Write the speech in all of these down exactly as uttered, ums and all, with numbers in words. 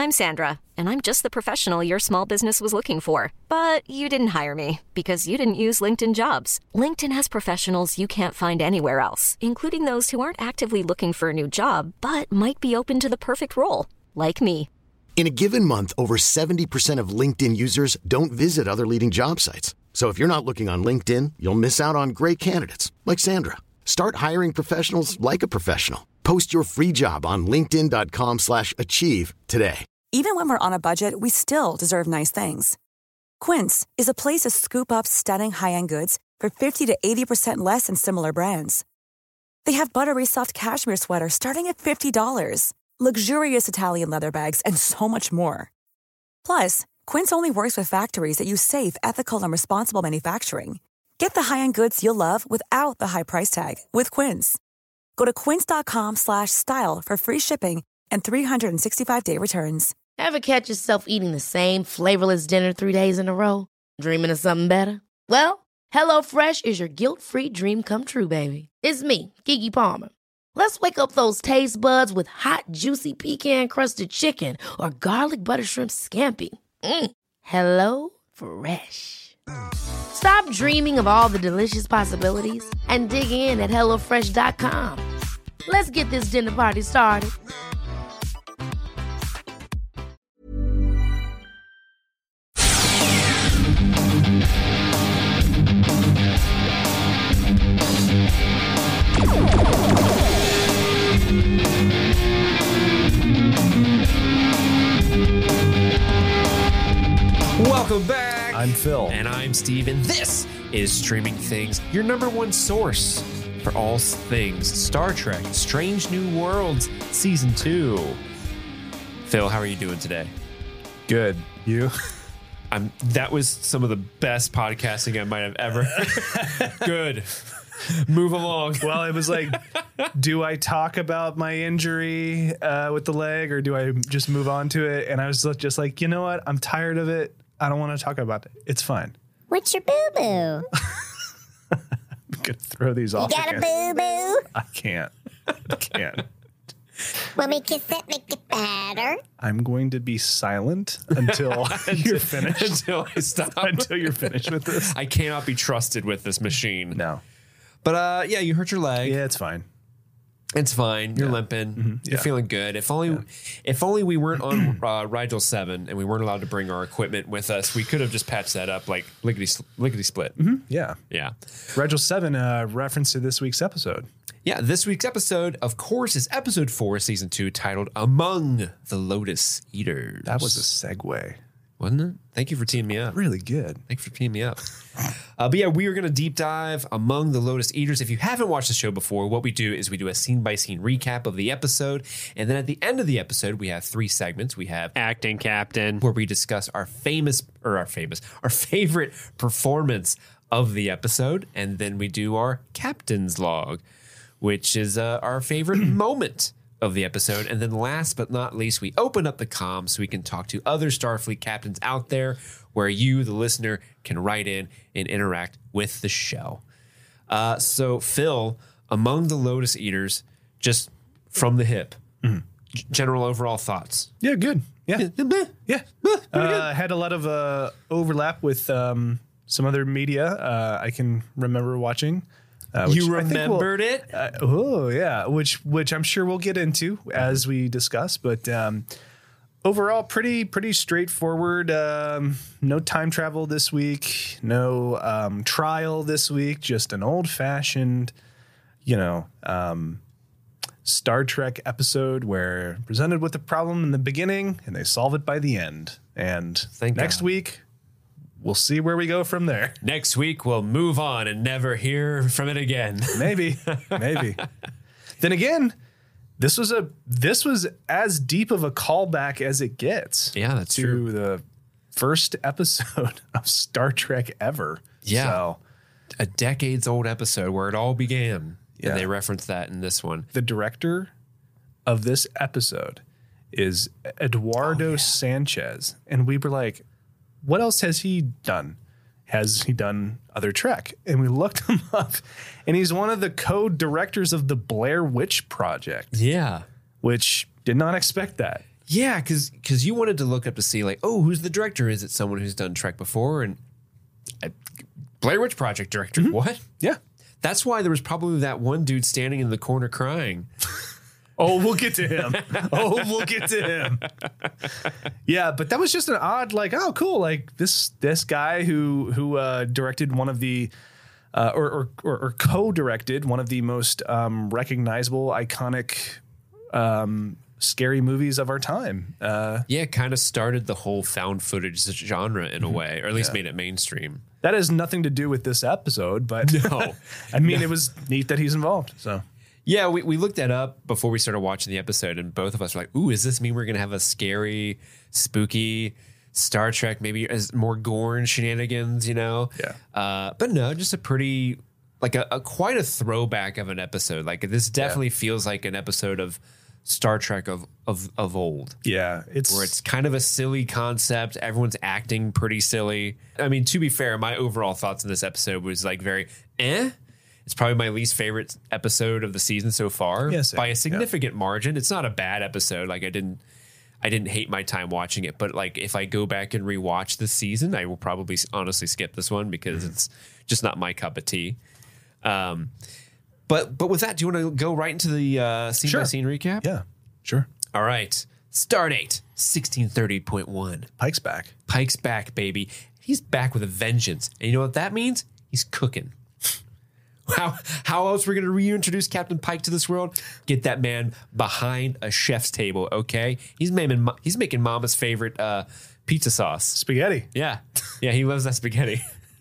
I'm Sandra, and I'm just the professional your small business was looking for. But you didn't hire me because you didn't use LinkedIn Jobs. LinkedIn has professionals you can't find anywhere else, including those who aren't actively looking for a new job, but might be open to the perfect role, like me. In a given month, over seventy percent of LinkedIn users don't visit other leading job sites. So if you're not looking on LinkedIn, you'll miss out on great candidates like Sandra. Start hiring professionals like a professional. Post your free job on linkedin dot com slash achieve today. Even when we're on a budget, we still deserve nice things. Quince is a place to scoop up stunning high-end goods for fifty to eighty percent less than similar brands. They have buttery soft cashmere sweaters starting at fifty dollars, luxurious Italian leather bags, and so much more. Plus, Quince only works with factories that use safe, ethical, and responsible manufacturing. Get the high-end goods you'll love without the high price tag with Quince. Go to quince dot com slash style for free shipping and three hundred sixty-five day returns. Ever catch yourself eating the same flavorless dinner three days in a row? Dreaming of something better? Well, HelloFresh is your guilt-free dream come true, baby. It's me, Keke Palmer. Let's wake up those taste buds with hot, juicy pecan-crusted chicken or garlic butter shrimp scampi. Mm. Hello Fresh. Stop dreaming of all the delicious possibilities and dig in at hello fresh dot com. Let's get this dinner party started. Welcome back. I'm Phil. And I'm Steve, and this is Streaming Things, your number one source for all things Star Trek Strange New Worlds Season two. Phil, how are you doing today? Good. You? I'm. That was some of the best podcasting I might have ever. Good. Move along. Well, it was like, do I talk about my injury uh, with the leg, or do I just move on to it? And I was just like, you know what? I'm tired of it. I don't want to talk about it. It's fine. What's your boo-boo? I'm going to throw these You off got again. a boo-boo? I can't. I can't. Want me to kiss it, make it better? I'm going to be silent until you're finished. Until I stop. Until you're finished with this. I cannot be trusted with this machine. No. But uh, yeah, you hurt your leg. Yeah, it's fine. It's fine. You're Yeah. limping. Mm-hmm. You're Yeah. feeling good. If only, Yeah. if only we weren't on uh, Rigel seven and we weren't allowed to bring our equipment with us, we could have just patched that up like lickety lickety split. Mm-hmm. Yeah. Yeah. Rigel seven, uh, reference to this week's episode. Yeah. This week's episode, of course, is episode four, season two, titled "Among the Lotus Eaters." That was a segue. Wasn't it? Thank you for teeing me up. Really good. Thanks for teeing me up. Uh, but yeah, we are going to deep dive Among the Lotus Eaters. If you haven't watched the show before, what we do is we do a scene-by-scene recap of the episode. And then at the end of the episode, we have three segments. We have Acting Captain, where we discuss our famous, or our famous, our favorite performance of the episode. And then we do our Captain's Log, which is uh, our favorite moment of the episode. And then last but not least, we open up the comms so we can talk to other Starfleet captains out there where you, the listener, can write in and interact with the show. Uh, so, Phil, Among the Lotus Eaters, just from the hip, mm-hmm. g- general overall thoughts. Yeah, good. Yeah. Yeah. Uh, had a lot of uh, overlap with um, some other media uh, I can remember watching. Uh, which you I think remembered we'll, it? Uh, oh, yeah, which which I'm sure we'll get into as we discuss. But um, overall, pretty pretty straightforward. Um, no time travel this week. No um, trial this week. Just an old fashioned, you know, um, Star Trek episode where presented with a problem in the beginning and they solve it by the end. And Thank next God. week, we'll see where we go from there. Next week, we'll move on and never hear from it again. Maybe, maybe. Then again, this was a this was as deep of a callback as it gets. Yeah, that's to true. the first episode of Star Trek ever. Yeah. So A decades old episode where it all began. Yeah. And they reference that in this one. the director of this episode is Eduardo Oh, yeah. Sanchez, and we were like, what else has he done? Has he done other Trek? And we looked him up, and he's one of the co-directors of the Blair Witch Project, Yeah. which did not expect that. Yeah, because because you wanted to look up to see like, oh, who's the director? Is it someone who's done Trek before? And uh, Blair Witch Project director. Mm-hmm. What? Yeah. That's why there was probably that one dude standing in the corner crying. Oh, we'll get to him. Oh, we'll get to him. Yeah, but that was just an odd, like, oh, cool. Like this this guy who who uh, directed one of the uh, or, or, or or co-directed one of the most um, recognizable, iconic, um, scary movies of our time. Uh, yeah, kind of started the whole found footage genre in a way, or at least yeah. made it mainstream. That has nothing to do with this episode, but no, I mean, no. It was neat that he's involved. So. Yeah, we, we looked that up before we started watching the episode, and both of us were like, ooh, does this mean we're going to have a scary, spooky Star Trek, maybe as more gore and shenanigans, you know? Yeah. Uh, but no, just a pretty, like a, a quite a throwback of an episode. Like this definitely yeah. feels like an episode of Star Trek of, of, of old. Yeah. It's where it's kind of a silly concept. Everyone's acting pretty silly. I mean, to be fair, my overall thoughts on this episode was like very eh. It's probably my least favorite episode of the season so far yeah, by a significant yeah. margin. It's not a bad episode. Like I didn't, I didn't hate my time watching it, but like if I go back and rewatch this season, I will probably honestly skip this one because mm-hmm. it's just not my cup of tea. Um, but but with that, do you want to go right into the uh, scene sure. by scene recap? Yeah, sure. All right. Stardate sixteen thirty point one. Pike's back. Pike's back, baby. He's back with a vengeance, and you know what that means? He's cooking. How how else we're going to reintroduce Captain Pike to this world? Get that man behind a chef's table, okay? He's making he's making Mama's favorite uh, pizza sauce, spaghetti. Yeah, yeah, he loves that spaghetti.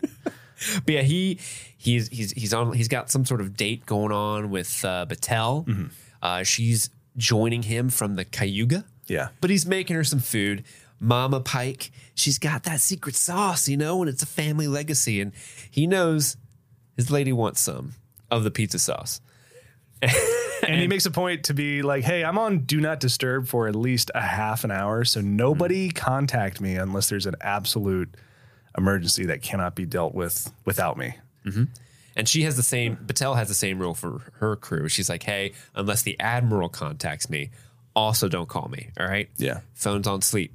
But yeah, he he's he's he's on. He's got some sort of date going on with uh, Batel. Mm-hmm. Uh, she's joining him from the Cayuga. Yeah, but he's making her some food. Mama Pike, she's got that secret sauce, you know, and it's a family legacy, and he knows. His lady wants some of the pizza sauce. and, and he makes a point to be like, hey, I'm on Do Not Disturb for at least a half an hour. So nobody mm-hmm. contact me unless there's an absolute emergency that cannot be dealt with without me. Mm-hmm. And she has the same, Batel has the same rule for her crew. She's like, hey, unless the Admiral contacts me, also don't call me. All right. Yeah. Phone's on sleep.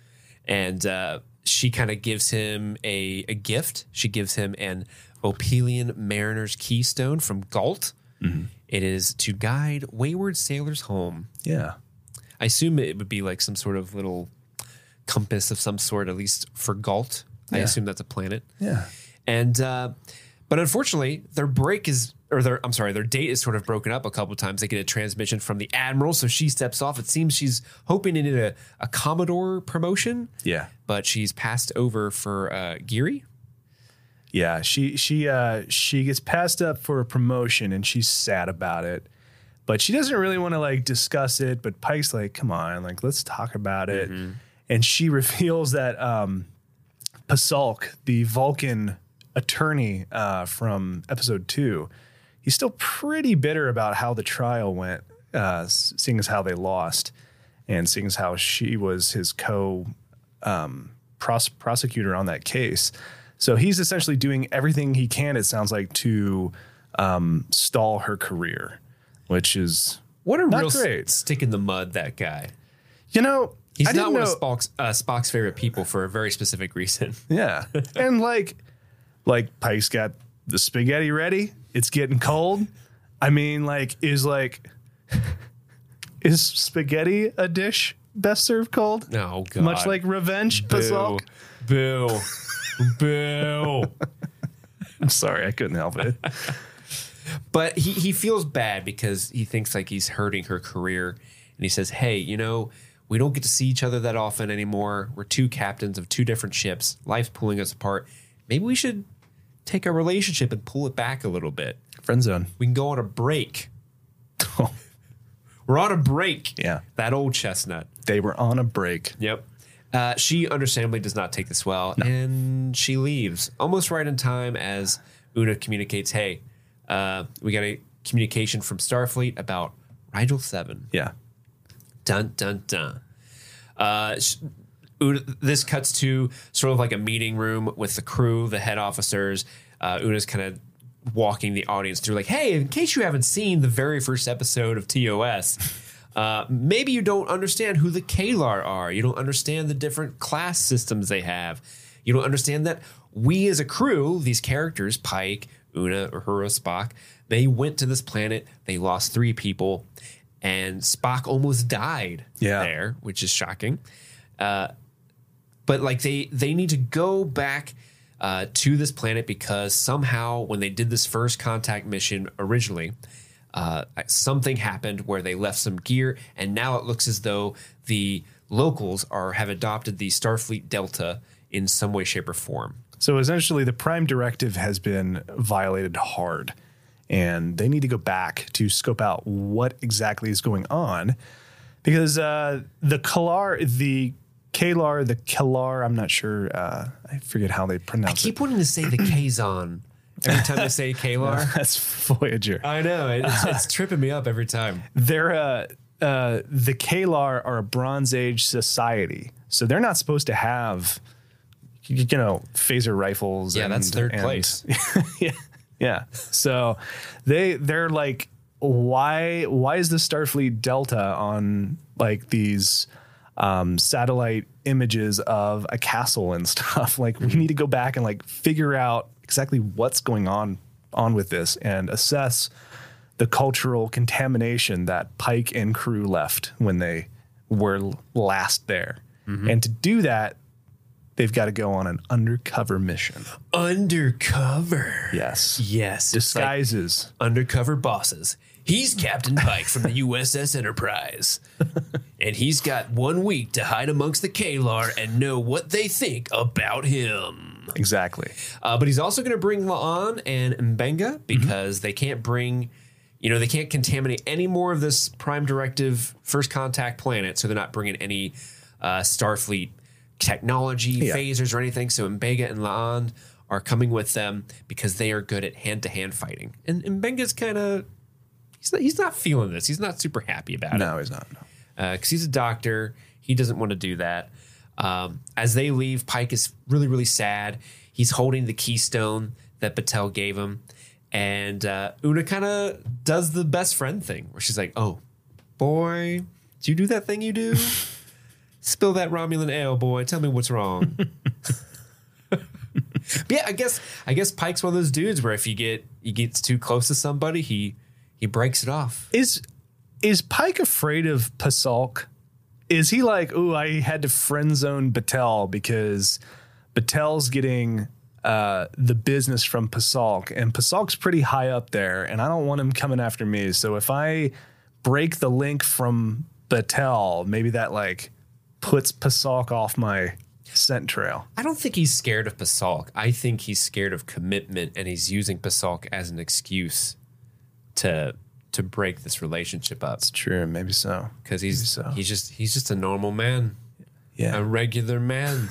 And uh, she kind of gives him a, a gift. She gives him an Opelian Mariner's Keystone from Galt. Mm-hmm. It is to guide wayward sailors home. Yeah. I assume it would be like some sort of little compass of some sort, at least for Galt. Yeah. I assume that's a planet. Yeah. And, uh, but unfortunately, their break is, or their, I'm sorry, their date is sort of broken up a couple of times. They get a transmission from the Admiral, so she steps off. It seems she's hoping to get a, a Commodore promotion. Yeah. But she's passed over for uh, Geary. Yeah, she she uh, she gets passed up for a promotion and she's sad about it, but she doesn't really want to like discuss it. But Pike's like, "Come on, like let's talk about it." Mm-hmm. And she reveals that um, Pasalk, the Vulcan attorney uh, from episode two, he's still pretty bitter about how the trial went, uh, seeing as how they lost, and seeing as how she was his co um, pros- prosecutor on that case. So he's essentially doing everything he can, it sounds like, to um, stall her career, which is what a not real great. Stick in the mud, that guy. You know, he's I not one know, of Spock's, uh, Spock's favorite people for a very specific reason. Yeah. And like, like Pike's got the spaghetti ready. It's getting cold. I mean, like, is like, is spaghetti a dish best served cold? No, God. Much like revenge, Boo. Pasalk? Boo. Boo. I'm sorry, I couldn't help it. But he, he feels bad because he thinks like he's hurting her career. And he says, hey, you know, we don't get to see each other that often anymore. We're two captains of two different ships. Life's pulling us apart. Maybe we should take our relationship and pull it back a little bit. Friend zone. We can go on a break. We're on a break. Yeah. That old chestnut. They were on a break. Yep. Uh, she understandably does not take this well, no. and she leaves almost right in time as Una communicates, hey, uh, we got a communication from Starfleet about Rigel seven. Yeah. Dun, dun, dun. Uh, sh- Una, this cuts to sort of like a meeting room with the crew, the head officers. Uh, Una's kind of walking the audience through like, hey, in case you haven't seen the very first episode of T O S, Uh, maybe you don't understand who the Kalar are. You don't understand the different class systems they have. You don't understand that we as a crew, these characters, Pike, Una, Uhura, Spock, they went to this planet. They lost three people, and Spock almost died Yeah. there, which is shocking. Uh, but like they they need to go back uh, to this planet because somehow when they did this first contact mission originally, uh, something happened where they left some gear, and now it looks as though the locals are have adopted the Starfleet Delta in some way, shape, or form. So essentially, the Prime Directive has been violated hard, and they need to go back to scope out what exactly is going on, because uh, the Kalar, the Kalar, the Kalar, I'm not sure, uh, I forget how they I pronounce keep it. wanting to say the Kazon every time they say Kalar. That's Voyager. I know it's, it's tripping me up every time. They're uh, uh, the Kalar are a Bronze Age society, so they're not supposed to have, you know, phaser rifles. Yeah, and, that's third and- place. yeah, yeah. So they they're like, why why is the Starfleet Delta on like these um, satellite images of a castle and stuff? Like, we need to go back and like figure out exactly what's going on on with this and assess the cultural contamination that Pike and crew left when they were last there. And to do that, they've got to go on an undercover mission. Undercover. Yes. Yes. It's like Disguises. undercover bosses. He's Captain Pike from the U S S Enterprise. And he's got one week to hide amongst the Kalar and know what they think about him. Exactly. Uh, but he's also going to bring La'an and Mbenga because they can't bring, you know, they can't contaminate any more of this Prime Directive First Contact planet. So they're not bringing any uh, Starfleet technology, Yeah. phasers, or anything. So Mbenga and La'an are coming with them because they are good at hand-to-hand fighting. And Mbenga's kind of, he's not, he's not feeling this. He's not super happy about it. No, he's not. No. Because he's a doctor. He doesn't want to do that. Um, as they leave, Pike is really, really sad. He's holding the keystone that Batel gave him. And uh, Una kind of does the best friend thing where she's like, oh, boy, did you do that thing you do? Spill that Romulan ale, boy. Tell me what's wrong. But yeah, I guess I guess Pike's one of those dudes where if you get he gets too close to somebody, he he breaks it off. Is is Pike afraid of Pasalk? Is he like, oh, I had to friend zone Batel because Batel's getting uh, the business from Pasalk, and Pasalk's pretty high up there, and I don't want him coming after me. So if I break the link from Batel, maybe that like puts Pasalk off my scent trail. I don't think he's scared of Pasalk. I think he's scared of commitment, and he's using Pasalk as an excuse to to break this relationship up. It's true, maybe so. Because he's Maybe so. he's just he's just a normal man, a Yeah, regular man.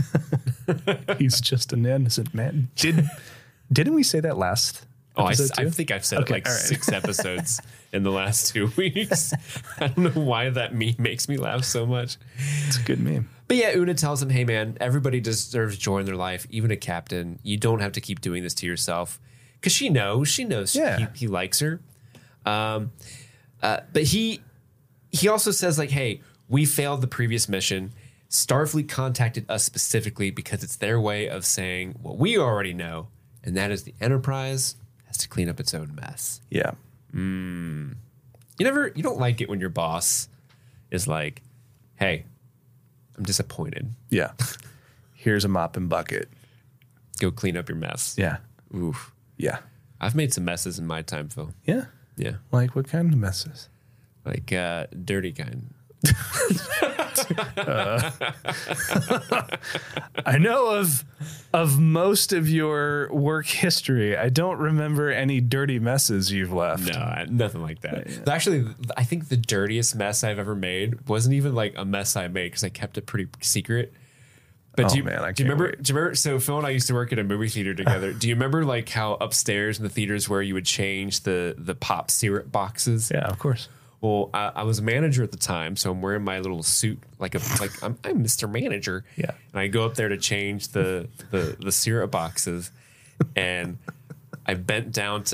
he's just an innocent man. Did didn't we say that last? Oh, I, episode I too? think I've said Okay, it like all right. six episodes in the last two weeks. I don't know why that meme makes me laugh so much. It's a good meme. But yeah, Una tells him, hey, man, everybody deserves joy in their life, even a captain. You don't have to keep doing this to yourself. Because she knows. She knows Yeah. he, he likes her. Um, uh, but he he also says, like, hey, we failed the previous mission. Starfleet contacted us specifically because it's their way of saying what we already know, and that is the Enterprise has to clean up its own mess. Yeah. You never, you don't like it when your boss is like, hey, I'm disappointed. Yeah. Here's a mop and bucket. Go clean up your mess. Yeah. Oof. Yeah. I've made some messes in my time, Phil. Yeah. Yeah. Like what kind of messes? Like uh, dirty kind. I know of of most of your work history. I don't remember any dirty messes you've left. No, I- nothing like that. Actually, I think the dirtiest mess I've ever made wasn't even like a mess I made because I kept it pretty secret. But Oh, do you, man, I do you can't remember? wait. Do you remember? So Phil and I used to work at a movie theater together. Do you remember like how upstairs in the theaters where you would change the the pop syrup boxes? Yeah, of course. Well, I, I was a manager at the time, so I'm wearing my little suit, like a like I'm, I'm Mister Manager. Yeah. And I go up there to change the the, the syrup boxes, and I bent down to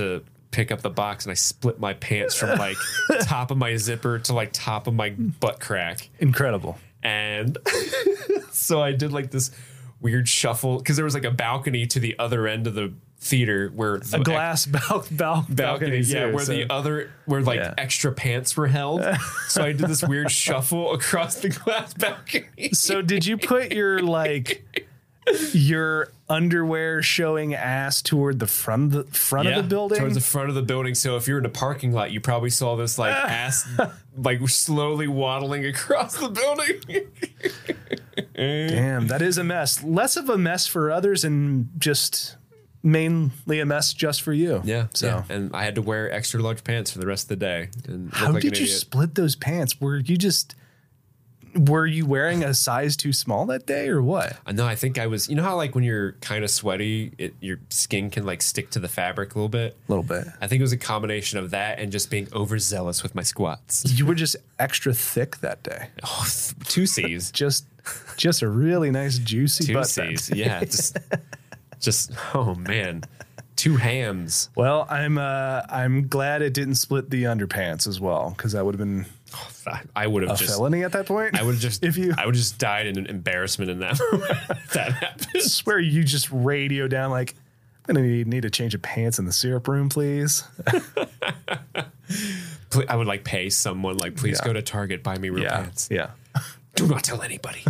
pick up the box and I split my pants from like top of my zipper to like top of my butt crack. Incredible. And so I did like this weird shuffle because there was like a balcony to the other end of the theater where the a glass ex- bal- bal- balcony, balcony yeah, too, where so. the other where like Yeah. extra pants were held. So I did this weird shuffle across the glass balcony. So did you put your like your underwear showing ass toward the front of the front Yeah, of the building? towards the front of the building. So if you're in a parking lot, you probably saw this like ass like slowly waddling across the building. Damn, that is a mess. Less of a mess for others and just mainly a mess just for you. Yeah. So yeah. And I had to wear extra large pants for the rest of the day. And look how like did an you idiot. split those pants? Were you just were you wearing a size too small that day or what? I know. I think I was. You know how like when you're kind of sweaty, it, your skin can like stick to the fabric a little bit. A little bit. I think it was a combination of that and just being overzealous with my squats. You were just extra thick that day. Oh, th- two C's. Just just a really nice juicy Two butt. C's. that day. Yeah. Just, just. Oh man. Two hams. Well, I'm uh, I'm glad it didn't split the underpants as well, because that would have been I would have a just. felony at that point. I would have just. if you I would have just died in embarrassment in that moment. if that happened. swear you just radio down like, I'm gonna need, need a change of pants in the syrup room, please. Pl- I would like pay someone like, please Yeah. go to Target, buy me real yeah, pants. yeah. Do not tell anybody.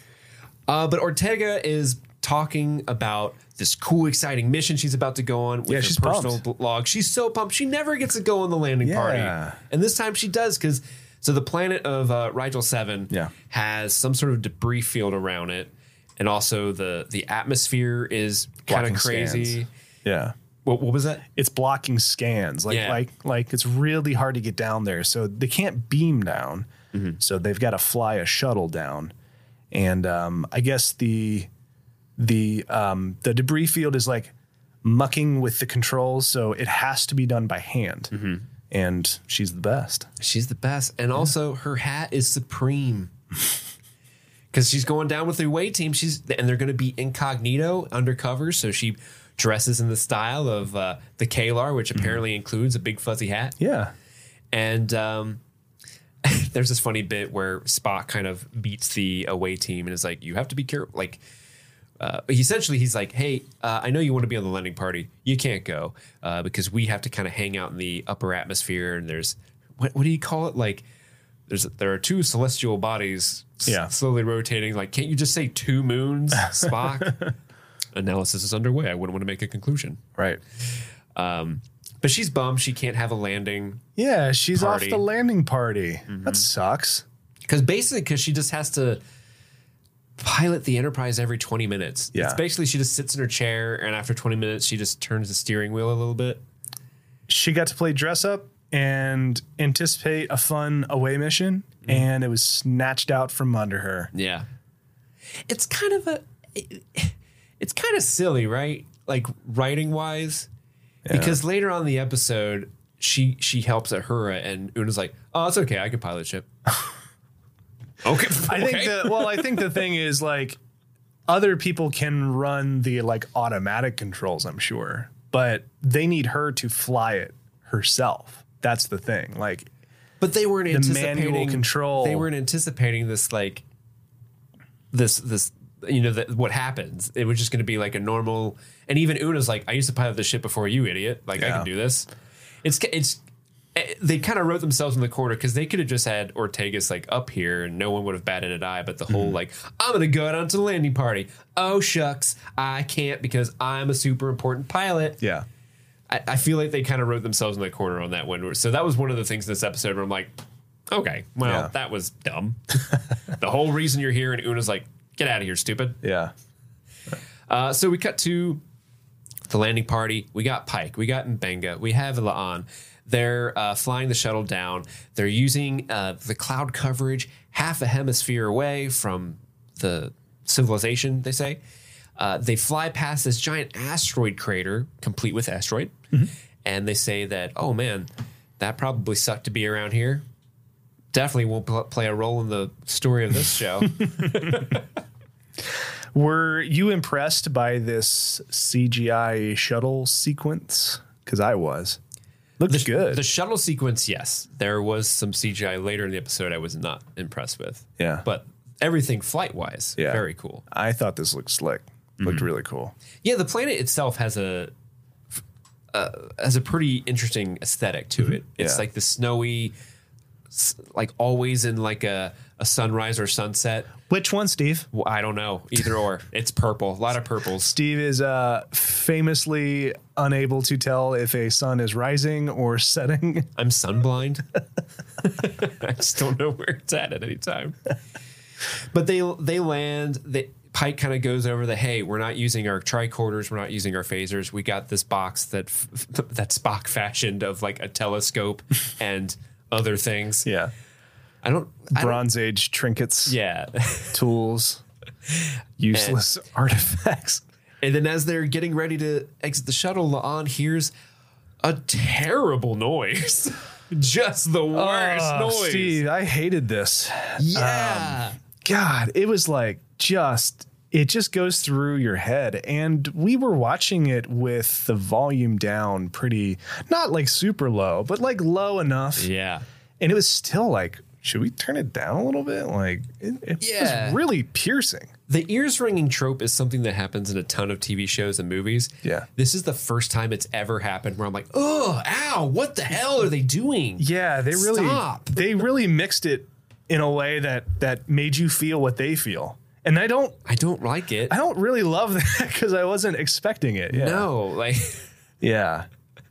uh, but Ortega is talking about this cool, exciting mission she's about to go on with Yeah, her she's personal pumped. blog. She's so pumped. She never gets to go on the landing Yeah. party. And this time she does because so the planet of uh, Rigel seven Yeah. has some sort of debris field around it. And also the the atmosphere is kind of Blocking crazy. scans. Yeah. What, what was that? It's blocking scans. Like Yeah. like like it's really hard to get down there. So they can't beam down. Mm-hmm. So they've got to fly a shuttle down. And um, I guess the the um, the debris field is like mucking with the controls, so it has to be done by hand. Mm-hmm. And she's the best. She's the best. And also her hat is supreme. Because she's going down with the away team. She's and they're going to be incognito undercover. So she dresses in the style of uh, the Kalar, which apparently includes a big fuzzy hat. Yeah. And um, there's this funny bit where Spock kind of beats the away team and is like, you have to be careful. Like, uh, essentially, he's like, hey, uh, I know you want to be on the landing party. You can't go uh, because we have to kind of hang out in the upper atmosphere. And there's, what, what do you call it? Like, there's there are two celestial bodies s- Yeah. slowly rotating. Like, can't you just say two moons, Spock? Analysis is underway. I wouldn't want to make a conclusion. Right. Um, but she's bummed she can't have a landing. Yeah, she's Party. off the landing party. Mm-hmm. That sucks. Because basically, because she just has to pilot the Enterprise every twenty minutes. Yeah. It's basically she just sits in her chair, and after twenty minutes, she just turns the steering wheel a little bit. She got to play dress up and anticipate a fun away mission, Mm-hmm. and it was snatched out from under her. Yeah. It's kind of a... It's kind of silly, right? Like, writing-wise. Because later on in the episode, she she helps Uhura, and Una's like, oh, it's okay, I can pilot ship. Okay. I think okay. the well, I think the thing is like other people can run the like automatic controls, I'm sure, but they need her to fly it herself. That's the thing. Like, But they weren't the anticipating manual control. They weren't anticipating this, like this, this. You know that what happens. It was just going to be like a normal. And even Una's like, I used to pilot this ship before you, idiot. Like I Yeah. can do this. It's it's. They kind of wrote themselves in the corner because they could have just had Ortega's like up here and no one would have batted an eye. But the whole like, I'm going to go down to the landing party. Oh shucks, I can't because I'm a super important pilot. yeah. I, I feel like they kind of wrote themselves in the corner on that one. So that was one of the things in this episode where I'm like, okay, well, Yeah. that was dumb. The whole reason you're here, and Una's like, get out of here, stupid. Yeah. Uh, so we cut to the landing party. We got Pike. We got Mbenga. We have La'an. They're uh, flying the shuttle down. They're using uh, the cloud coverage half a hemisphere away from the civilization, they say. Uh, they fly past this giant asteroid crater, complete with asteroid. And they say that, oh, man, that probably sucked to be around here. Definitely won't pl- play a role in the story of this show. Were you impressed by this C G I shuttle sequence? Because I was. Looked the, good. The shuttle sequence, yes. There was some C G I later in the episode I was not impressed with. Yeah. But everything flight-wise, Yeah. very cool. I thought this looked slick. Looked mm-hmm. really cool. Yeah, the planet itself has a uh, has a pretty interesting aesthetic to it. It's Yeah. like the snowy, like always in like a, a sunrise or sunset. Which one, Steve? Well, I don't know. Either or. It's purple. A lot of purples. Steve is uh, famously unable to tell if a sun is rising or setting. I'm sunblind. I just don't know where it's at at any time. But they they land. They, Pike kind of goes over the, hey, we're not using our tricorders. We're not using our phasers. We got this box that that Spock fashioned of like a telescope and other things. Yeah. I don't Bronze I don't, Age trinkets. Yeah. Tools. Useless and, artifacts. And then as they're getting ready to exit the shuttle, La'an hears a terrible noise. Just the worst oh, noise. Steve, I hated this. Yeah. Um, God, it was like just, it just goes through your head. And we were watching it with the volume down pretty, not like super low, but like low enough. Yeah. And it was still like, should we turn it down a little bit? Like, it, it yeah. was really piercing. The ears ringing trope is something that happens in a ton of T V shows and movies. Yeah. This is the first time it's ever happened where I'm like, oh, ow, what the hell are they doing? Yeah, they really, Stop. they really mixed it in a way that, that made you feel what they feel. And I don't, I don't like it. I don't really love that because I wasn't expecting it. Yeah. No, like, yeah.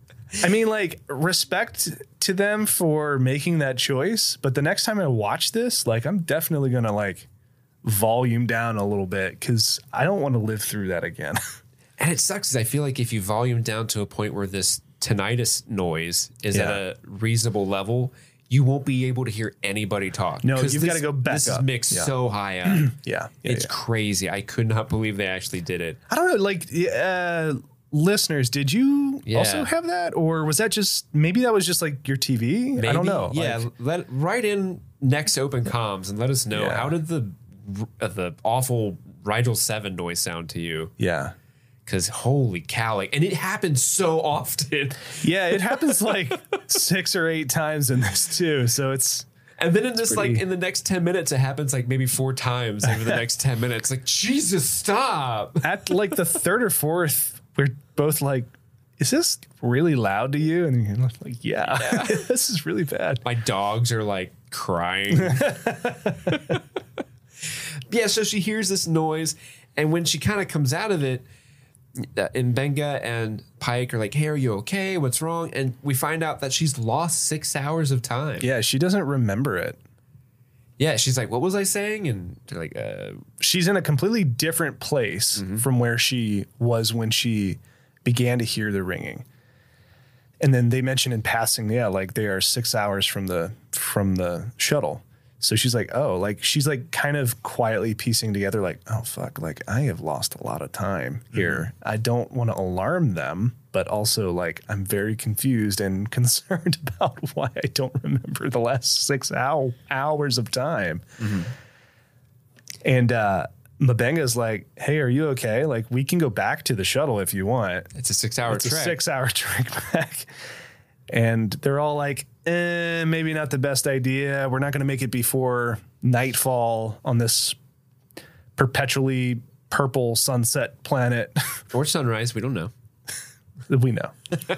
I mean, like, respect to them for making that choice. But the next time I watch this, like, I'm definitely going to, like, volume down a little bit because I don't want to live through that again. And it sucks because I feel like if you volume down to a point where this tinnitus noise is Yeah. at a reasonable level, you won't be able to hear anybody talk. No, 'Cause you've this- gotta go back This up. is mixed Yeah. so high up. yeah. yeah It's yeah. crazy. I could not believe they actually did it. I don't know, like, uh, listeners, did you Yeah. also have that? Or was that just, maybe that was just like your T V? Maybe, I don't know. Yeah, Like, let write in next open comms and let us know Yeah. how did the uh, the awful Rigel seven noise sound to you? yeah. Because holy cow, like, and it happens so often. Yeah, it happens like six or eight times in this too. So it's, And then in this, pretty- like, in the next ten minutes, it happens like maybe four times over the next ten minutes. Like, Jesus, stop. at like the third or fourth, we're both like, is this really loud to you? And you're like, yeah, yeah. This is really bad. My dogs are like crying. Yeah, so she hears this noise, and when she kind of comes out of it, uh, Mbenga and Pike are like, hey, are you okay? What's wrong? And we find out that she's lost six hours of time. Yeah, she doesn't remember it. Yeah, she's like, what was I saying? And they're like, uh, She's in a completely different place Mm-hmm. from where she was when she began to hear the ringing. And then they mention in passing, yeah, like they are six hours from the from the shuttle. So she's like, oh, like she's like kind of quietly piecing together, like, oh, fuck, like I have lost a lot of time here. Mm-hmm. I don't want to alarm them, but also like I'm very confused and concerned about why I don't remember the last six hour, hours of time. Mm-hmm. And uh, Mbenga's like, hey, are you okay? Like we can go back to the shuttle if you want. it's a six-hour It's trek. a six hour trek back. And they're all like, eh, maybe not the best idea. We're not going to make it before nightfall on this perpetually purple sunset planet. Or sunrise, we don't know. We know.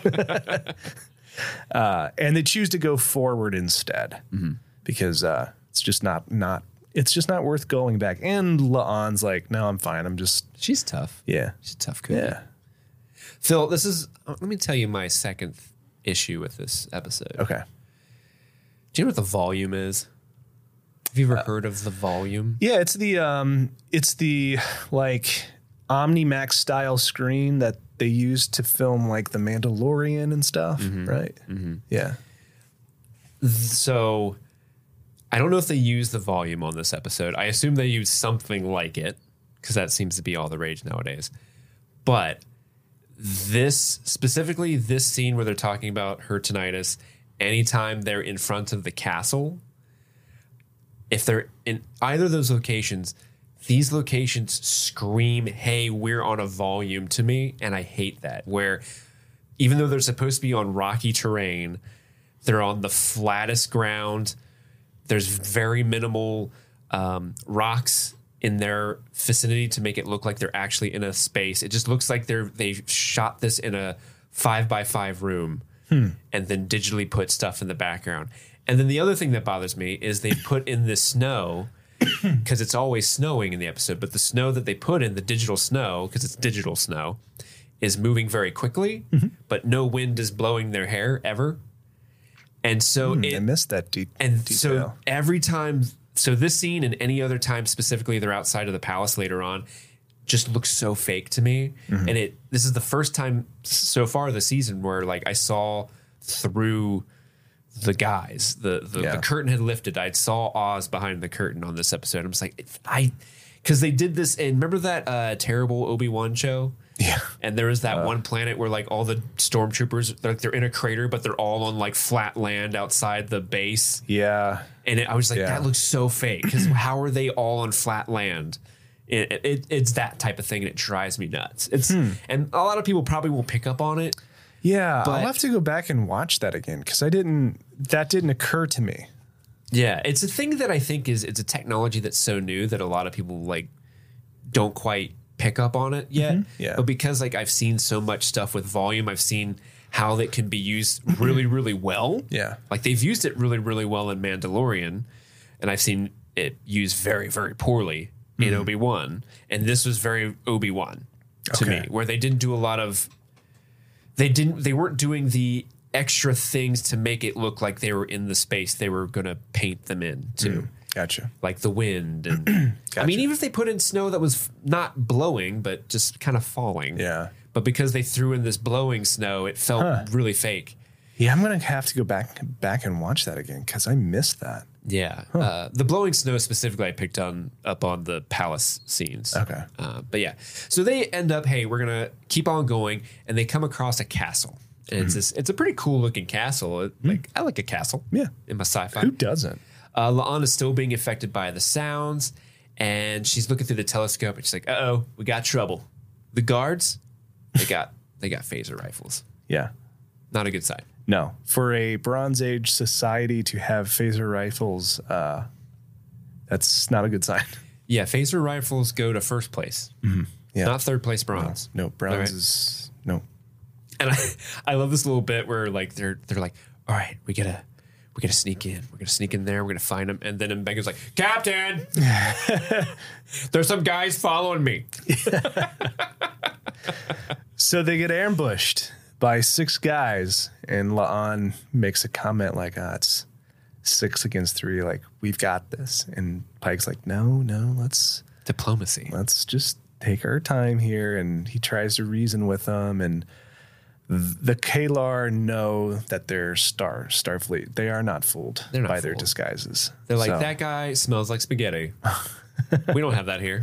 uh, and they choose to go forward instead mm-hmm. because uh, it's just not, not, it's just not worth going back. And La'an's like, no, I'm fine. I'm just, She's tough. yeah. She's a tough cookie. Yeah. Phil, this is, let me tell you my second issue with this episode. Okay. Do you know what the volume is? Have you ever uh, heard of the volume? Yeah, it's the um it's the like OmniMax style screen that they use to film like The Mandalorian and stuff, mm-hmm. right? Mm-hmm. Yeah. So I don't know if they use the volume on this episode. I assume they use something like it because that seems to be all the rage nowadays. But this, specifically this scene where they're talking about her tinnitus, anytime they're in front of the castle, if they're in either of those locations, these locations scream, hey, we're on a volume to me. And I hate that. Where even though they're supposed to be on rocky terrain, they're on the flattest ground. There's very minimal um, rocks in their vicinity to make it look like they're actually in a space. It just looks like they're they shot this in a five by five room hmm. and then digitally put stuff in the background. And then the other thing that bothers me is they put in this snow because it's always snowing in the episode, but the snow that they put in, the digital snow, because it's digital snow, is moving very quickly, mm-hmm. but no wind is blowing their hair ever. And so mm, it, I missed that de- and detail. So every time, so this scene and any other time specifically, they're outside of the palace later on, just looks so fake to me. Mm-hmm. And it this is the first time so far this season where like I saw through the guys, the the, yeah. the curtain had lifted. I saw Oz behind the curtain on this episode. I'm just like, I, because they did this. And remember that uh, terrible Obi-Wan show? Yeah. And there was that uh, one planet where like all the stormtroopers, they're, like they're in a crater, but they're all on like flat land outside the base. Yeah. And it, I was like, yeah. that looks so fake. Because how are they all on flat land? It, it, it's that type of thing, and it drives me nuts. It's hmm. and a lot of people probably won't pick up on it. Yeah, but I'll have to go back and watch that again because I didn't. That didn't occur to me. Yeah, it's a thing that I think is it's a technology that's so new that a lot of people like don't quite pick up on it yet. Mm-hmm. Yeah. But because like I've seen so much stuff with volume, I've seen how that can be used really, really well. Yeah. Like they've used it really, really well in Mandalorian, and I've seen it used very, very poorly in mm-hmm. Obi-Wan. And this was very Obi-Wan to okay. me, where they didn't do a lot of they didn't they weren't doing the extra things to make it look like they were in the space they were gonna paint them in too. Mm. Gotcha. Like the wind. And gotcha. I mean, even if they put in snow that was not blowing, but just kind of falling. Yeah. But because they threw in this blowing snow, it felt huh. really fake. Yeah, I'm going to have to go back back and watch that again because I missed that. Yeah. Huh. Uh, the blowing snow specifically I picked on up on the palace scenes. Okay. Uh, but yeah. So they end up, hey, we're going to keep on going. And they come across a castle. And mm-hmm. it's this, it's a pretty cool looking castle. It, mm-hmm. Like I like a castle. Yeah. In my sci-fi. Who doesn't? Uh, La'an is still being affected by the sounds, and she's looking through the telescope, and she's like, "Uh-oh, we got trouble. The guards, they got they got phaser rifles. Yeah, not a good sign. No, for a Bronze Age society to have phaser rifles, uh, that's not a good sign. Yeah, phaser rifles go to first place, mm-hmm. yeah, not third place bronze. No, no bronze right. is no. And I, I love this little bit where like they're they're like, "All right, we gotta." We're going to sneak in. We're going to sneak in there. We're going to find him. And then Mbenga's like, Captain, there's some guys following me. So they get ambushed by six guys. And La'an makes a comment like, ah, it's six against three. Like, we've got this. And Pike's like, no, no, let's. Diplomacy. Let's just take our time here. And he tries to reason with them. And the Kalar know that they're Star Starfleet. They are not fooled not by fooled. their disguises. They're like, so. that guy smells like spaghetti. We don't have that here.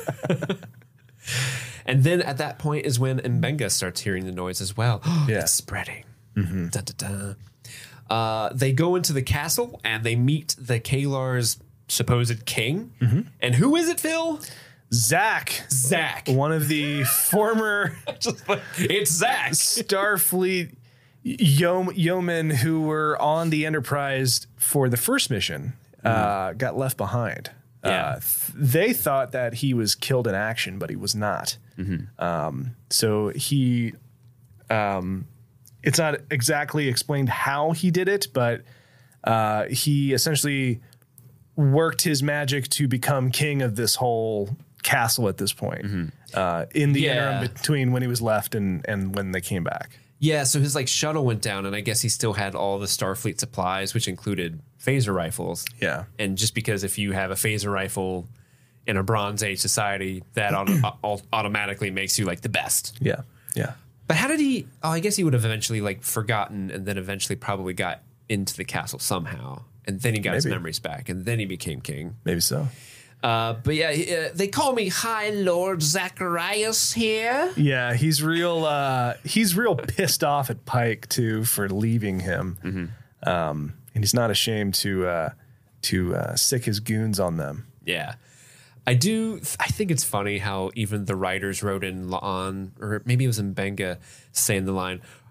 And then at that point is when Mbenga starts hearing the noise as well. Yeah. It's spreading. Mm-hmm. Dun, dun, dun. Uh, they go into the castle and they meet the Kalar's supposed king. Mm-hmm. And who is it, Phil? Zach. Zach. One of the former Just like, it's Zach. Starfleet yeom- yeomen who were on the Enterprise for the first mission uh, mm. got left behind. Yeah. Uh, th- they thought that he was killed in action, but he was not. Mm-hmm. Um, so he, um, it's not exactly explained how he did it, but uh, he essentially worked his magic to become king of this whole castle at this point, mm-hmm. uh, in the yeah. interim between when he was left and, and when they came back. Yeah, so his like shuttle went down, and I guess he still had all the Starfleet supplies, which included phaser rifles. Yeah. And just because if you have a phaser rifle in a Bronze Age society, that auto- automatically makes you like the best. Yeah, yeah. But how did he, oh, I guess he would have eventually like forgotten and then eventually probably got into the castle somehow. And then he got Maybe. his memories back, and then he became king. Maybe so. Uh, but yeah, uh, they call me High Lord Zacharias here. Yeah, he's real. Uh, he's real pissed off at Pike too for leaving him, mm-hmm. um, and he's not ashamed to uh, to uh, sick his goons on them. Yeah, I do. I think it's funny how even the writers wrote in La'an, or maybe it was in Mbenga, saying the line,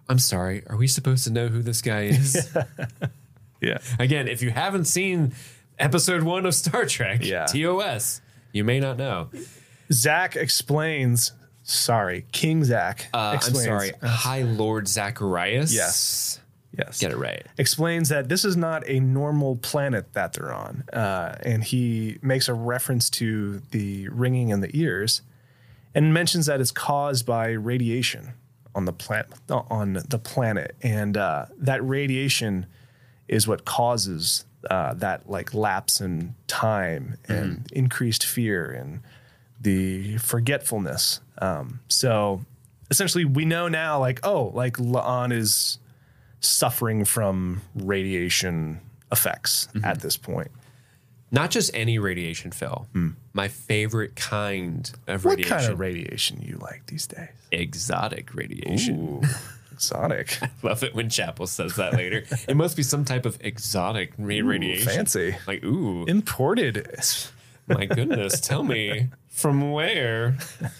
I'm sorry, are we supposed to know who this guy is? Yeah. Again, if you haven't seen episode one of Star Trek, Yeah. T O S, you may not know. Zach explains. Sorry, King Zach. Uh, I'm explains, sorry, High Lord Zacharias. Yes. Yes. Get it right. Explains that this is not a normal planet that they're on. Uh, and he makes a reference to the ringing in the ears and mentions that it's caused by radiation on the planet on the planet. And uh, that radiation is what causes uh, that like lapse in time and mm-hmm. increased fear and the forgetfulness. Um, so essentially we know now like, oh, like La'an is suffering from radiation effects mm-hmm. at this point. Not just any radiation, Phil. Mm. My favorite kind of what radiation. What kind of radiation you like these days? Exotic radiation. Ooh, exotic. I love it when Chapel says that later. It must be some type of exotic ra- ooh, radiation. Fancy. Like, ooh. Imported. My goodness. Tell me from where?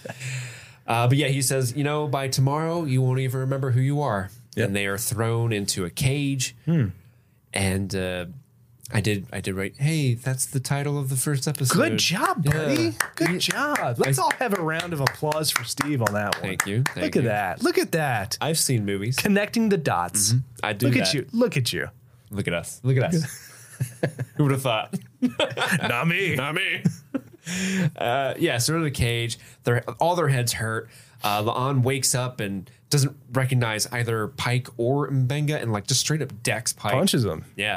Uh, but yeah, he says, you know, by tomorrow, you won't even remember who you are. Yep. And they are thrown into a cage. Hmm. And uh, I did I did write, hey, that's the title of the first episode. Good job, buddy. Yeah. Good I, job. Let's I, all have a round of applause for Steve on that one. Thank you. Thank Look you. at that. Look at that. I've seen movies. Connecting the dots. Mm-hmm. I do Look that. at you. Look at you. Look at us. Look at us. Who would have thought? Not me. Not me. Uh, yeah, so they're in the cage. They're, all their heads hurt. Uh, La'an wakes up and doesn't recognize either Pike or M'Benga and like just straight up decks Pike. Punches him. Yeah.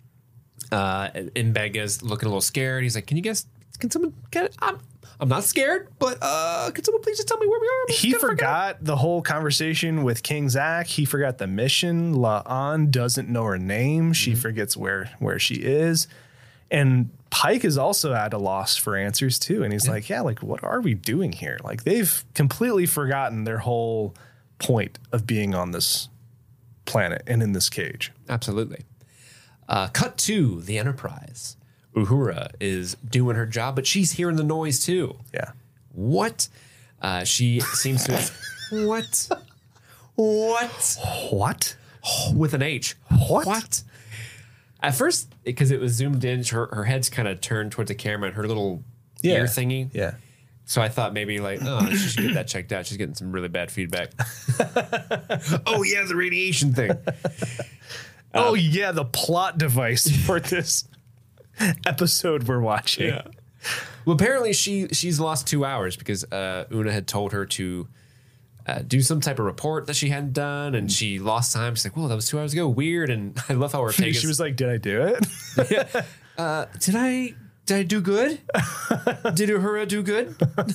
Uh, M'Benga's looking a little scared. He's like, can you guys, can someone get it? I'm, I'm not scared, but uh, can someone please just tell me where we are? I'm he forgot the whole conversation with King Zach. He forgot the mission. La'an doesn't know her name. She mm-hmm. forgets where, where she is. And Pike is also at a loss for answers too. And he's yeah. like, yeah, like, what are we doing here? Like, they've completely forgotten their whole point of being on this planet and in this cage. Absolutely. Uh, cut to the Enterprise. Uhura is doing her job, but she's hearing the noise too. Yeah. What? Uh, she seems to have, what? What? What? With an H. What? What? At first, because it was zoomed in, her, her head's kind of turned towards the camera and her little yeah. ear thingy. Yeah. So I thought maybe like, oh, she should get that checked out. She's getting some really bad feedback. Oh, yeah, the radiation thing. Oh, um, yeah, the plot device for this episode we're watching. Yeah. Well, apparently she she's lost two hours because uh, Una had told her to uh, do some type of report that she hadn't done, and she lost time. She's like, "Whoa, that was two hours ago. Weird." And I love how Ortega's... She was like, "Did I do it? yeah. uh, did I did I do good? Did Uhura do good?"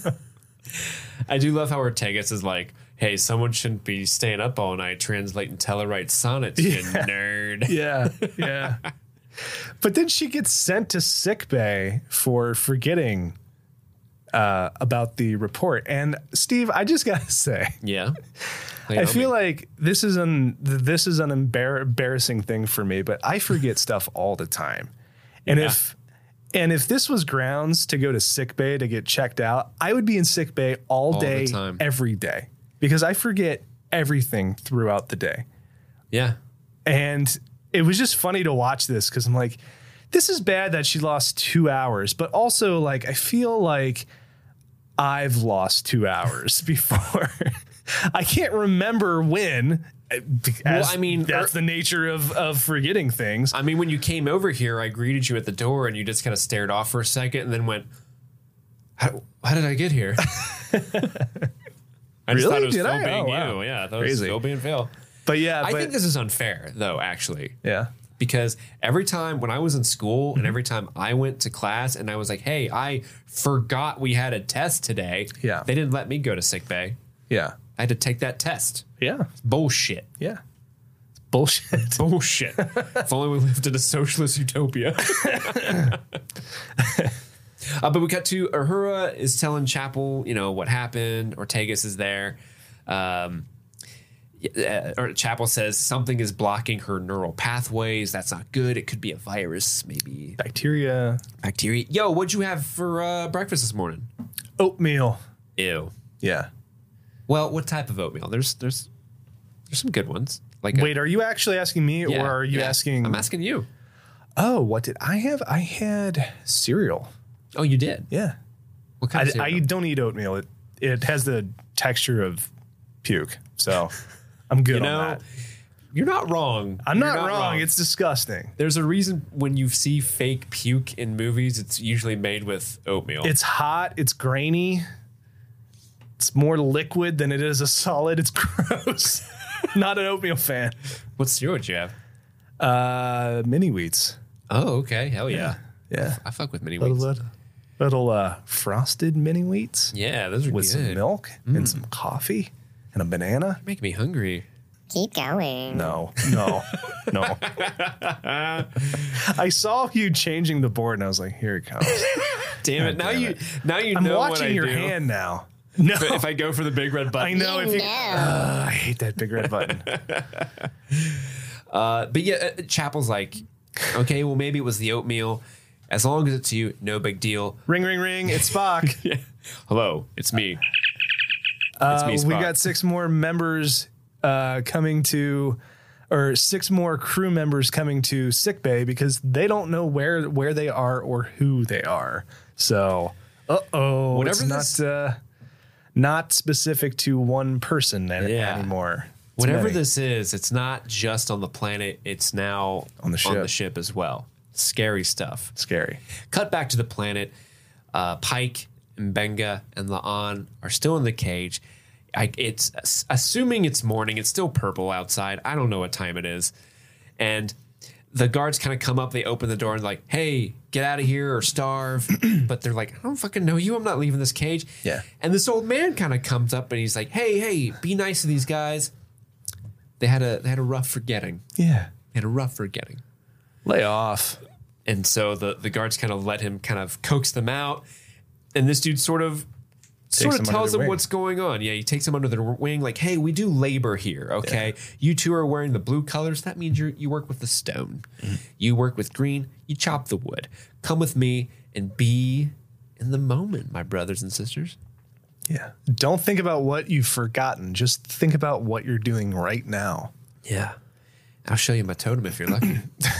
I do love how Ortegas is like, "Hey, someone shouldn't be staying up all night translating Tellarite sonnets, you yeah. nerd." Yeah, yeah. But then she gets sent to sickbay for forgetting uh, about the report. And Steve, I just gotta say, yeah, I feel me. like this is an this is an embar- embarrassing thing for me. But I forget stuff all the time, and yeah. if and if this was grounds to go to sickbay to get checked out, I would be in sickbay all, all day, every day, because I forget everything throughout the day. Yeah, and it was just funny to watch this because I'm like, this is bad that she lost two hours, but also like I feel like I've lost two hours before. I can't remember when. As, well, I mean, that's er, the nature of, of forgetting things. I mean, when you came over here, I greeted you at the door and you just kind of stared off for a second and then went, how, how did I get here? I just really? thought it was did Phil I? being oh, wow. you. Yeah, I thought Crazy. it was Phil being Phil. But yeah, I but, think this is unfair, though, actually. Yeah. Because every time when I was in school mm-hmm. and every time I went to class and I was like, hey, I forgot we had a test today. Yeah. They didn't let me go to sick bay. Yeah. I had to take that test. Yeah. It's bullshit. Yeah. It's bullshit. Bullshit. If only we lived in a socialist utopia. uh, but we cut to Uhura is telling Chapel, you know, what happened. Ortegas is there. Um, Uh, or Chapel says something is blocking her neural pathways. That's not good. It could be a virus, maybe bacteria. Bacteria. Yo, what'd you have for uh, breakfast this morning? Oatmeal. Ew. Yeah. Well, what type of oatmeal? There's there's there's There's some good ones. Like Wait, are you actually asking me yeah, or are you yeah. asking? I'm asking you. Oh, what did I have? I had cereal. Oh, you did? Yeah. What kind I, of I cereal? don't eat oatmeal. It it has the texture of puke. So I'm good You know, on that. you're not wrong. I'm You're not, wrong. It's disgusting. There's a reason when you see fake puke in movies, it's usually made with oatmeal. It's hot. It's grainy. It's more liquid than it is a solid. It's gross. Not an oatmeal fan. What cereal did you have? Uh, mini wheats. Oh, okay. Hell yeah. Yeah. I fuck with mini Little, wheats. little, little uh, frosted mini wheats Yeah, those are with good. some milk and some coffee and a banana. Make me hungry. Keep going. No, no, no. I saw you changing the board and I was like, here it comes. Damn it. God now damn you it. now you I'm know what watching I your do. hand now. No, But if I go for the big red I button. know if you. No. Uh, I hate that big red button. Uh, but yeah, uh, Chapel's like, okay, well, maybe it was the oatmeal. As long as it's you, no big deal. Ring, ring, ring. It's Spock. Yeah. Hello, it's me. Uh, me, we Spock. got six more members uh, coming to, or six more crew members coming to sick bay because they don't know where where they are or who they are. So, uh oh, Whatever it's this- not uh, not specific to one person an- Yeah. anymore. It's Whatever many. this is, it's not just on the planet, it's now On the on ship. the ship as well. Scary stuff. Scary. Cut back to the planet. Uh, Pike and Benga and La'an are still in the cage. I, it's assuming it's morning. It's still purple outside. I don't know what time it is. And the guards kind of come up. They open the door and like, hey, get out of here or starve. But they're like, I don't fucking know you. I'm not leaving this cage. Yeah. And this old man kind of comes up and he's like, hey, hey, be nice to these guys. They had a they had a rough forgetting. Yeah. They had a rough forgetting. Lay off. And so the, the guards kind of let him kind of coax them out. And this dude sort of sort of them under tells their them wing. what's going on. Yeah, he takes them under their wing like, hey, we do labor here, okay? You two are wearing the blue colors. That means you you work with the stone. Mm-hmm. You work with green. You chop the wood. Come with me and be in the moment, my brothers and sisters. Yeah. Don't think about what you've forgotten. Just think about what you're doing right now. Yeah. I'll show you my totem if you're lucky.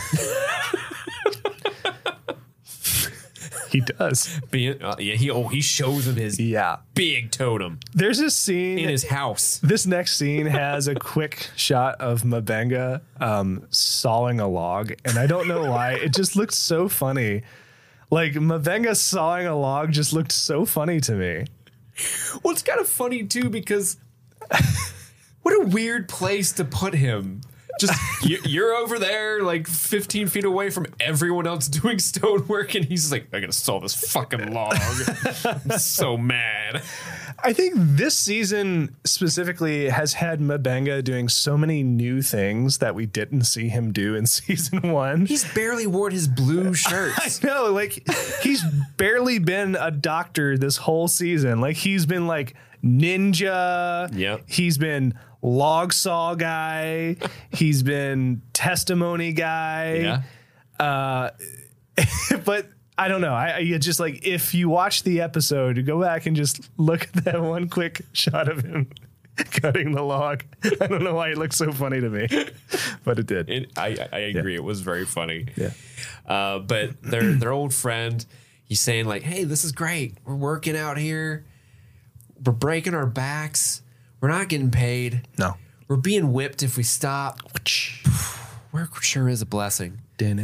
He does. Being, uh, yeah, he oh he shows him his Yeah. big totem There's a scene in his house. This next scene has a quick shot of Mabenga um, sawing a log, and I don't know why. It just looked so funny. Like, Mabenga sawing a log just looked so funny to me. Well, it's kind of funny too because what a weird place to put him. Just you, you're over there, like fifteen feet away from everyone else doing stonework, and he's like, "I gotta saw this fucking log." I'm so mad. I think this season specifically has had Mabenga doing so many new things that we didn't see him do in season one. He's barely worn his blue shirts. No, like, he's barely been a doctor this whole season. Like, he's been like ninja. Yep. He's been log saw guy. He's been testimony guy. Yeah. But I don't know. I, I just like, if you watch the episode, go back and just look at that one quick shot of him cutting the log. I don't know why it looked so funny to me, but it did. It, I I agree. It was very funny. Yeah. Uh, but their their old friend, he's saying like, "Hey, this is great. We're working out here. We're breaking our backs. We're not getting paid. No. We're being whipped if we stop. Work sure is a blessing."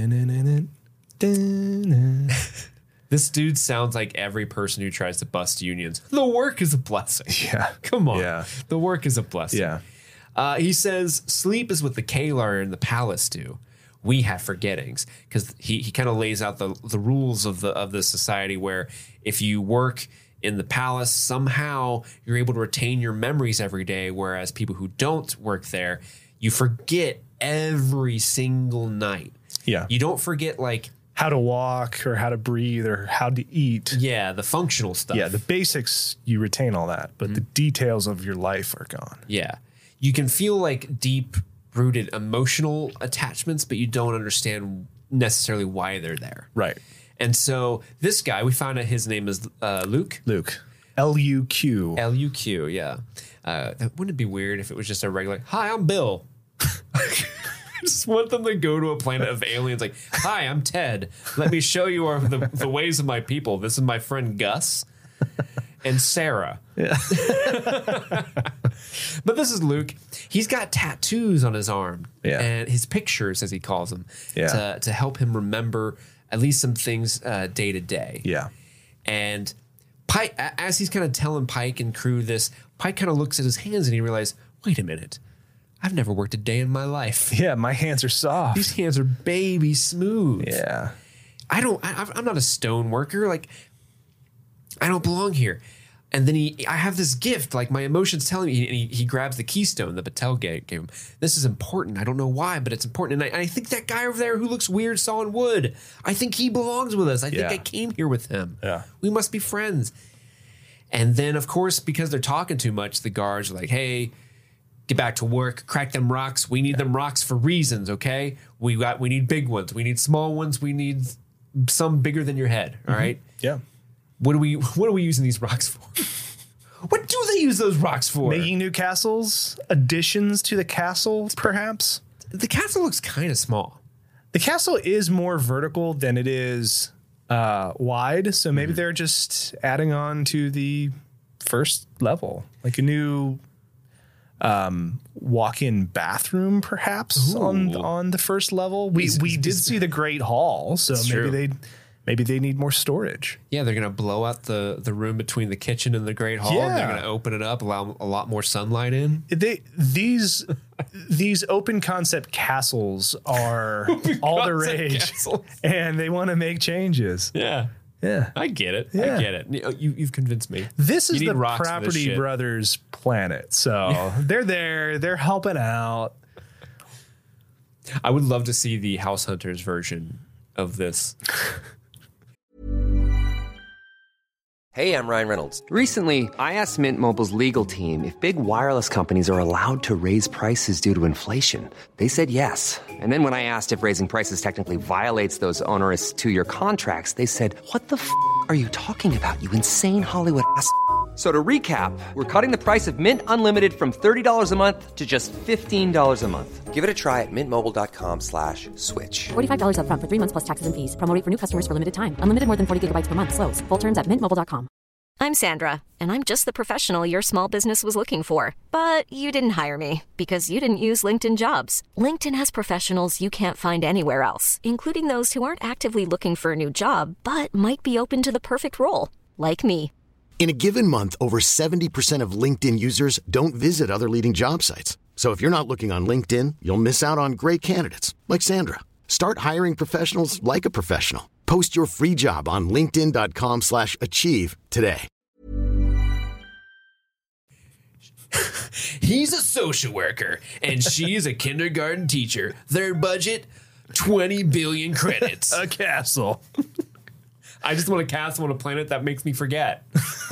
This dude sounds like every person who tries to bust unions. The work is a blessing. Yeah. Come on. Yeah. The work is a blessing. Yeah. Uh, he says, sleep is what the Kalar and the palace do. We have forgettings. Because he, he kind of lays out the, the rules of the of the society where if you work in the palace, somehow you're able to retain your memories every day, whereas people who don't work there, you forget every single night. Yeah. You don't forget, like, How to walk or how to breathe or how to eat. yeah, the functional stuff. Yeah, the basics, you retain all that, but the details of your life are gone. Yeah. You can feel like deep rooted emotional attachments, but you don't understand necessarily why they're there. Right. And so this guy, we found out his name is uh, Luke. Luke. L U Q. L U Q, yeah. Uh, wouldn't it be weird if it was just a regular, hi, I'm Bill. I just want them to go to a planet of aliens like, hi, I'm Ted. Let me show you our, the, the ways of my people. This is my friend Gus and Sarah. Yeah. But this is Luke. He's got tattoos on his arm. Yeah. And his pictures, as he calls them, yeah. to, to help him remember at least some things uh, day to day. Yeah. And Pike, as he's kind of telling Pike and crew this, Pike kind of looks at his hands and he realizes, wait a minute. I've never worked a day in my life. Yeah, my hands are soft. These hands are baby smooth. Yeah. I don't, I, I'm not a stone worker. Like, I don't belong here. And then he, I have this gift, like my emotions telling me, and he, he grabs the keystone that Batel gave, gave him. This is important. I don't know why, but it's important. And I, I think that guy over there who looks weird sawing wood, I think he belongs with us. I yeah. think I came here with him. Yeah. We must be friends. And then, of course, because they're talking too much, the guards are like, hey, get back to work, crack them rocks. We need yeah. them rocks for reasons, okay? We got, we need big ones. We need small ones. We need some bigger than your head, all mm-hmm. right? Yeah. What are we what are we using these rocks for? What do they use those rocks for? Making new castles? Additions to the castle, perhaps? The castle looks kind of small. The castle is more vertical than it is uh, wide, so maybe mm-hmm. they're just adding on to the first level, like a new um, walk-in bathroom, perhaps Ooh. on on the first level. We is, we is, did is, see the Great Hall, so maybe true. they. Maybe they need more storage. Yeah, they're going to blow out the, the room between the kitchen and the Great Hall. Yeah. And they're going to open it up, allow a lot more sunlight in. They these these open concept castles are all the rage, castles. And they want to make changes. Yeah, yeah, I get it. Yeah. I get it. You you've convinced me. This is the Property Brothers planet, so yeah. they're there. They're helping out. I would love to see the House Hunters version of this. Hey, I'm Ryan Reynolds. Recently, I asked Mint Mobile's legal team if big wireless companies are allowed to raise prices due to inflation. They said yes. And then when I asked if raising prices technically violates those onerous two-year contracts, they said, what the f*** are you talking about, you insane Hollywood ass f- So to recap, we're cutting the price of Mint Unlimited from thirty dollars a month to just fifteen dollars a month. Give it a try at mintmobile.com slash switch. forty-five dollars up front for three months plus taxes and fees. Promo rate for new customers for limited time. Unlimited more than forty gigabytes per month. Slows full terms at mint mobile dot com. I'm Sandra, and I'm just the professional your small business was looking for. But you didn't hire me because you didn't use LinkedIn Jobs. LinkedIn has professionals you can't find anywhere else, including those who aren't actively looking for a new job, but might be open to the perfect role, like me. In a given month, over seventy percent of LinkedIn users don't visit other leading job sites. So if you're not looking on LinkedIn, you'll miss out on great candidates like Sandra. Start hiring professionals like a professional. Post your free job on linkedin.com slash achieve today. He's a social worker, and she's a kindergarten teacher. Their budget, twenty billion credits. A castle. I just want a castle on a planet that makes me forget.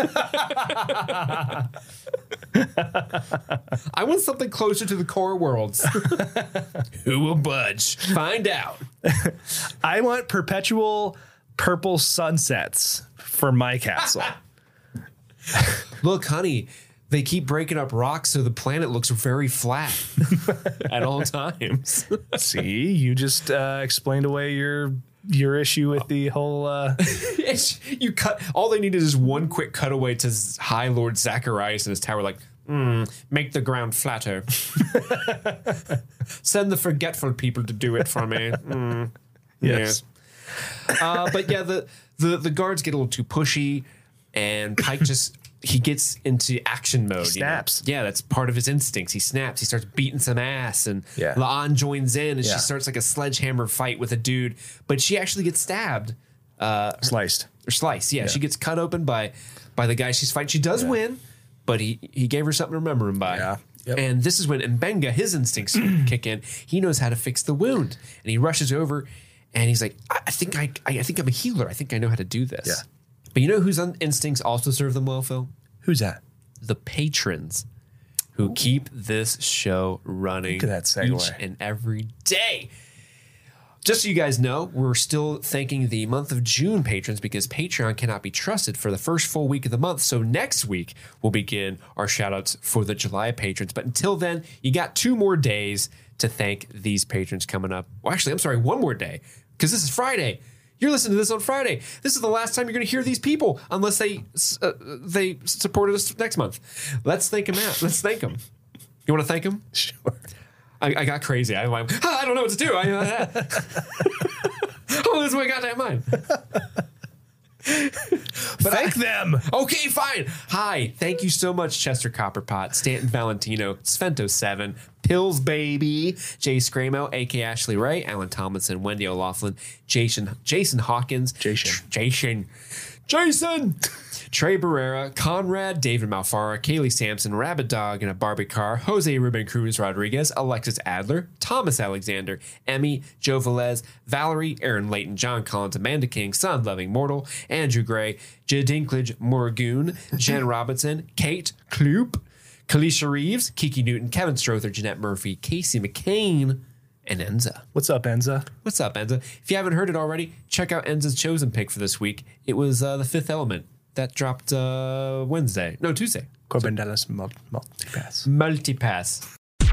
I want something closer to the core worlds. Who will budge? Find out. I want perpetual purple sunsets for my castle. Look, honey, they keep breaking up rocks so the planet looks very flat at all times. See, you just uh, explained away your... your issue with the whole uh you cut all they needed is one quick cutaway to High Lord Zacharias and his tower, like mm, make the ground flatter. Send the forgetful people to do it for me. Mm, yes yeah. uh but yeah the, the the guards get a little too pushy, and Pike just he gets into action mode. He snaps. You know? Yeah, that's part of his instincts. He snaps. He starts beating some ass, and yeah. La'an joins in, and yeah. she starts like a sledgehammer fight with a dude, but she actually gets stabbed. Uh, sliced. Or sliced, yeah, yeah. She gets cut open by by the guy she's fighting. She does yeah. win, but he, he gave her something to remember him by. Yeah. Yep. And this is when Mbenga, his instincts kick in. He knows how to fix the wound, and he rushes over, and he's like, I, I think I, I I think I'm a healer. I think I know how to do this. Yeah. But you know whose instincts also serve them well, Phil? Who's that? The patrons who keep this show running Look at that segue. each and every day. Just so you guys know, we're still thanking the month of June patrons because Patreon cannot be trusted for the first full week of the month. So next week, we'll begin our shout-outs for the July patrons. But until then, you got two more days to thank these patrons coming up. Well, actually, I'm sorry, one more day, because this is Friday. You're listening to this on Friday. This is the last time you're going to hear these people, unless they uh, they supported us next month. Let's thank them out. Let's thank them. You want to thank them? Sure. I, I got crazy. I, I, I don't know what to do. I, uh, oh, this is my goddamn mind. But thank I, them. Okay, fine. Hi. Thank you so much, Chester Copperpot, Stanton Valentino, Svento seven, Pills Baby, Jay Scramo, A K Ashley Ray, Alan Tomlinson, Wendy O'Laughlin, Jason Jason Hawkins, Jason, Jason, Jason, Trey Barrera, Conrad, David Malfara, Kaylee Sampson, Rabbit Dog in a Barbie Car, Jose Ruben Cruz Rodriguez, Alexis Adler, Thomas Alexander, Emmy, Joe Velez, Valerie, Aaron Layton, John Collins, Amanda King, Sun Loving Mortal, Andrew Gray, J. Dinklage, Morgoon, Jen Robinson, Kate Kloop, Kalisha Reeves, Kiki Newton, Kevin Strother, Jeanette Murphy, Casey McCain, and Enza. What's up, Enza? What's up, Enza? If you haven't heard it already, check out Enza's chosen pick for this week. It was uh, The Fifth Element. That dropped uh, Wednesday. No, Tuesday. Corbin Dallas Multipass. Multipass.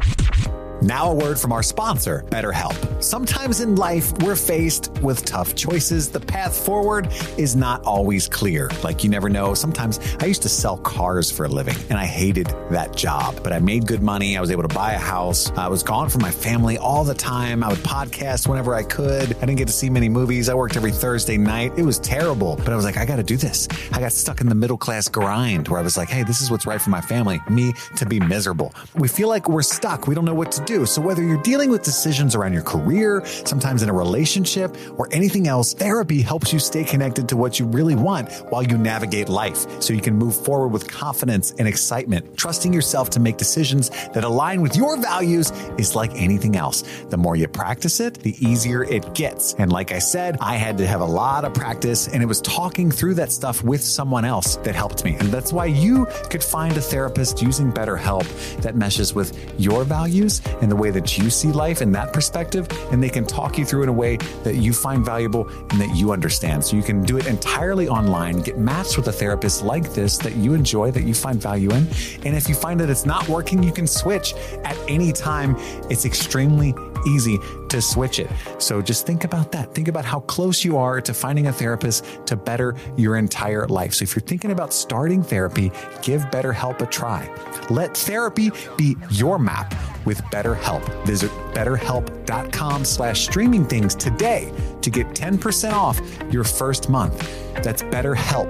Now a word from our sponsor, BetterHelp. Sometimes in life, we're faced with tough choices. The path forward is not always clear. Like you never know. Sometimes I used to sell cars for a living, and I hated that job. But I made good money. I was able to buy a house. I was gone from my family all the time. I would podcast whenever I could. I didn't get to see many movies. I worked every Thursday night. It was terrible. But I was like, I got to do this. I got stuck in the middle class grind where I was like, hey, this is what's right for my family. Me to be miserable. We feel like we're stuck. We don't know what to do. So whether you're dealing with decisions around your career, sometimes in a relationship, or anything else, therapy helps you stay connected to what you really want while you navigate life, so you can move forward with confidence and excitement. Trusting yourself to make decisions that align with your values is like anything else. The more you practice it, the easier it gets. And like I said, I had to have a lot of practice, and it was talking through that stuff with someone else that helped me. And that's why you could find a therapist using BetterHelp that meshes with your values and the way that you see life in that perspective, and they can talk you through in a way that you find valuable and that you understand. So you can do it entirely online, get matched with a therapist like this that you enjoy, that you find value in. And if you find that it's not working, you can switch at any time. It's extremely easy to switch it. So just think about that. Think about how close you are to finding a therapist to better your entire life. So if you're thinking about starting therapy, give BetterHelp a try. Let therapy be your map with BetterHelp. Visit betterhelp.com slash streaming things today to get ten percent off your first month. That's BetterHelp,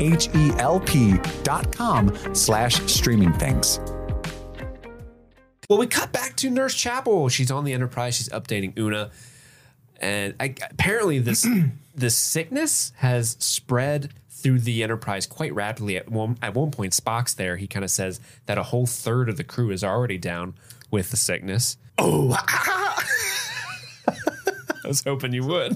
H-E-L-P dot com slash streaming things. Well, we cut back to Nurse Chapel. She's on the Enterprise. She's updating Una. And I, apparently this this sickness has spread through the Enterprise quite rapidly. At one, at one point, Spock's there. He kind of says that a whole third of the crew is already down with the sickness. Oh, I was hoping you would.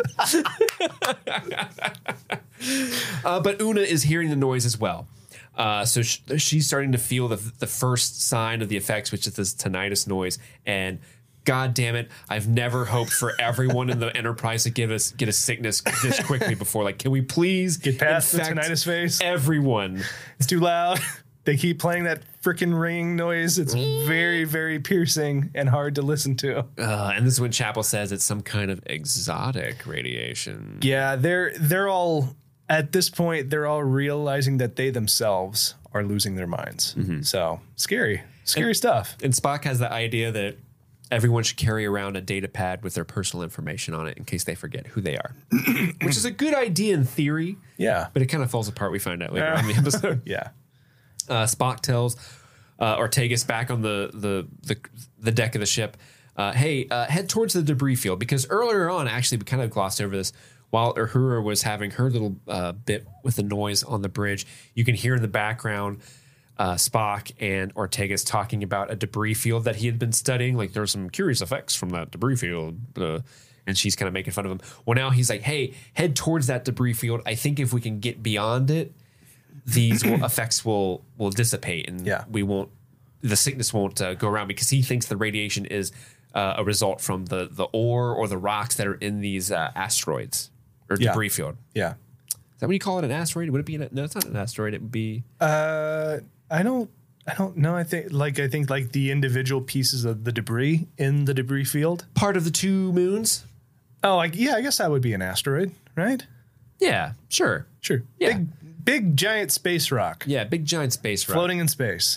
uh, but Una is hearing the noise as well. Uh, so sh- she's starting to feel the, the first sign of the effects, which is this tinnitus noise. And God damn it, I've never hoped for everyone in the Enterprise to give us get a sickness this quickly before. Like, can we please get past the tinnitus phase? Everyone. It's too loud. They keep playing that freaking ringing noise. It's very, very piercing and hard to listen to. Uh, and this is when Chapel says it's some kind of exotic radiation. Yeah, they're they're all at this point. They're all realizing that they themselves are losing their minds. Mm-hmm. So scary, scary and, stuff. And Spock has the idea that everyone should carry around a data pad with their personal information on it in case they forget who they are, which is a good idea in theory. Yeah, but it kind of falls apart. We find out later uh, on in the episode. Yeah. Uh, Spock tells uh, Ortegas back on the, the the the deck of the ship, uh, hey, uh, head towards the debris field. Because earlier on, actually, we kind of glossed over this. While Uhura was having her little uh, bit with the noise on the bridge, you can hear in the background uh, Spock and Ortegas talking about a debris field that he had been studying. Like, there's some curious effects from that debris field. Uh, and she's kind of making fun of him. Well, now he's like, hey, head towards that debris field. I think if we can get beyond it, these will, effects will will dissipate, and yeah. we won't. The sickness won't uh, go around, because he thinks the radiation is uh, a result from the the ore or the rocks that are in these uh, asteroids or Yeah. debris field. Yeah. Is that what you call it? An asteroid? Would it be? An, no, it's not an asteroid. It would be. Uh, I don't. I don't know. I think like I think like the individual pieces of the debris in the debris field. Part of the two moons. Oh, like yeah. I guess that would be an asteroid, right? Yeah, sure. Sure. Yeah. Big, big giant space rock Yeah, big giant space rock. floating in space.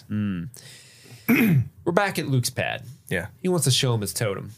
We're back at Luke's pad. Yeah. He wants to show him his totem.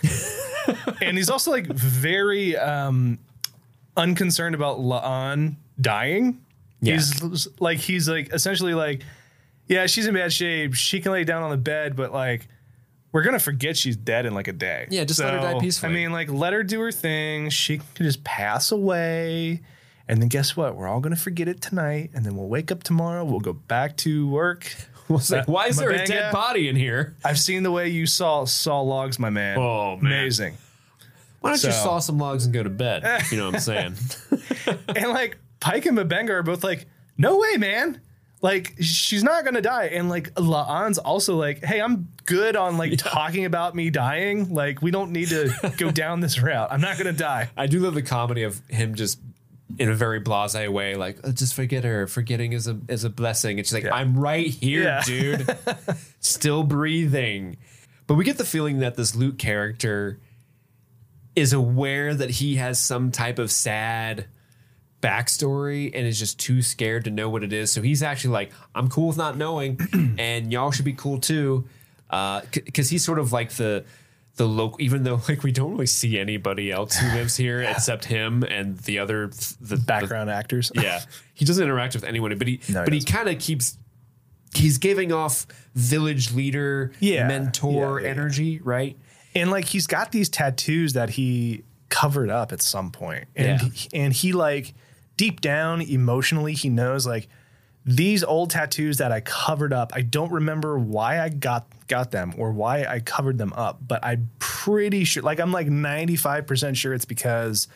And he's also like very um, unconcerned about La'an dying. Yeah. He's like he's like essentially like, yeah, she's in bad shape. She can lay down on the bed, but like we're gonna forget she's dead in like a day. Yeah, just let her die peacefully. I mean, like let her do her thing. She can just pass away. And then guess what? We're all gonna forget it tonight, and then we'll wake up tomorrow. We'll go back to work. We'll say, why is there a Mabanga, dead body in here? I've seen the way you saw saw logs, my man. Oh, man. Amazing. Why don't you So- saw some logs and go to bed? You know what I'm saying? And like Pike and Mabanga are both like, no way, man. Like she's not gonna die. And like La'an's also like, hey, I'm good on like talking about me dying. Like we don't need to go down this route. I'm not gonna die. I do love the comedy of him just in a very blasé way, like, oh, just forget her. Forgetting is a is a blessing. And she's like, Yeah. I'm right here, Yeah. dude. Still breathing. But we get the feeling that this Luke character is aware that he has some type of sad backstory and is just too scared to know what it is. So he's actually like, I'm cool with not knowing, and y'all should be cool too. Uh, because he's sort of like the the local, even though like we don't really see anybody else who lives here except him and the other the Background actors. the- yeah, he doesn't interact with anyone, but he No, he but he doesn't. kind of keeps. He's giving off village leader, Yeah. mentor Yeah, yeah, yeah. energy, right? And like he's got these tattoos that he covered up at some point. And Yeah. he, and he like deep down emotionally he knows like these old tattoos that I covered up, I don't remember why I got got them or why I covered them up, but I'm pretty sure like I'm like ninety-five percent sure it's because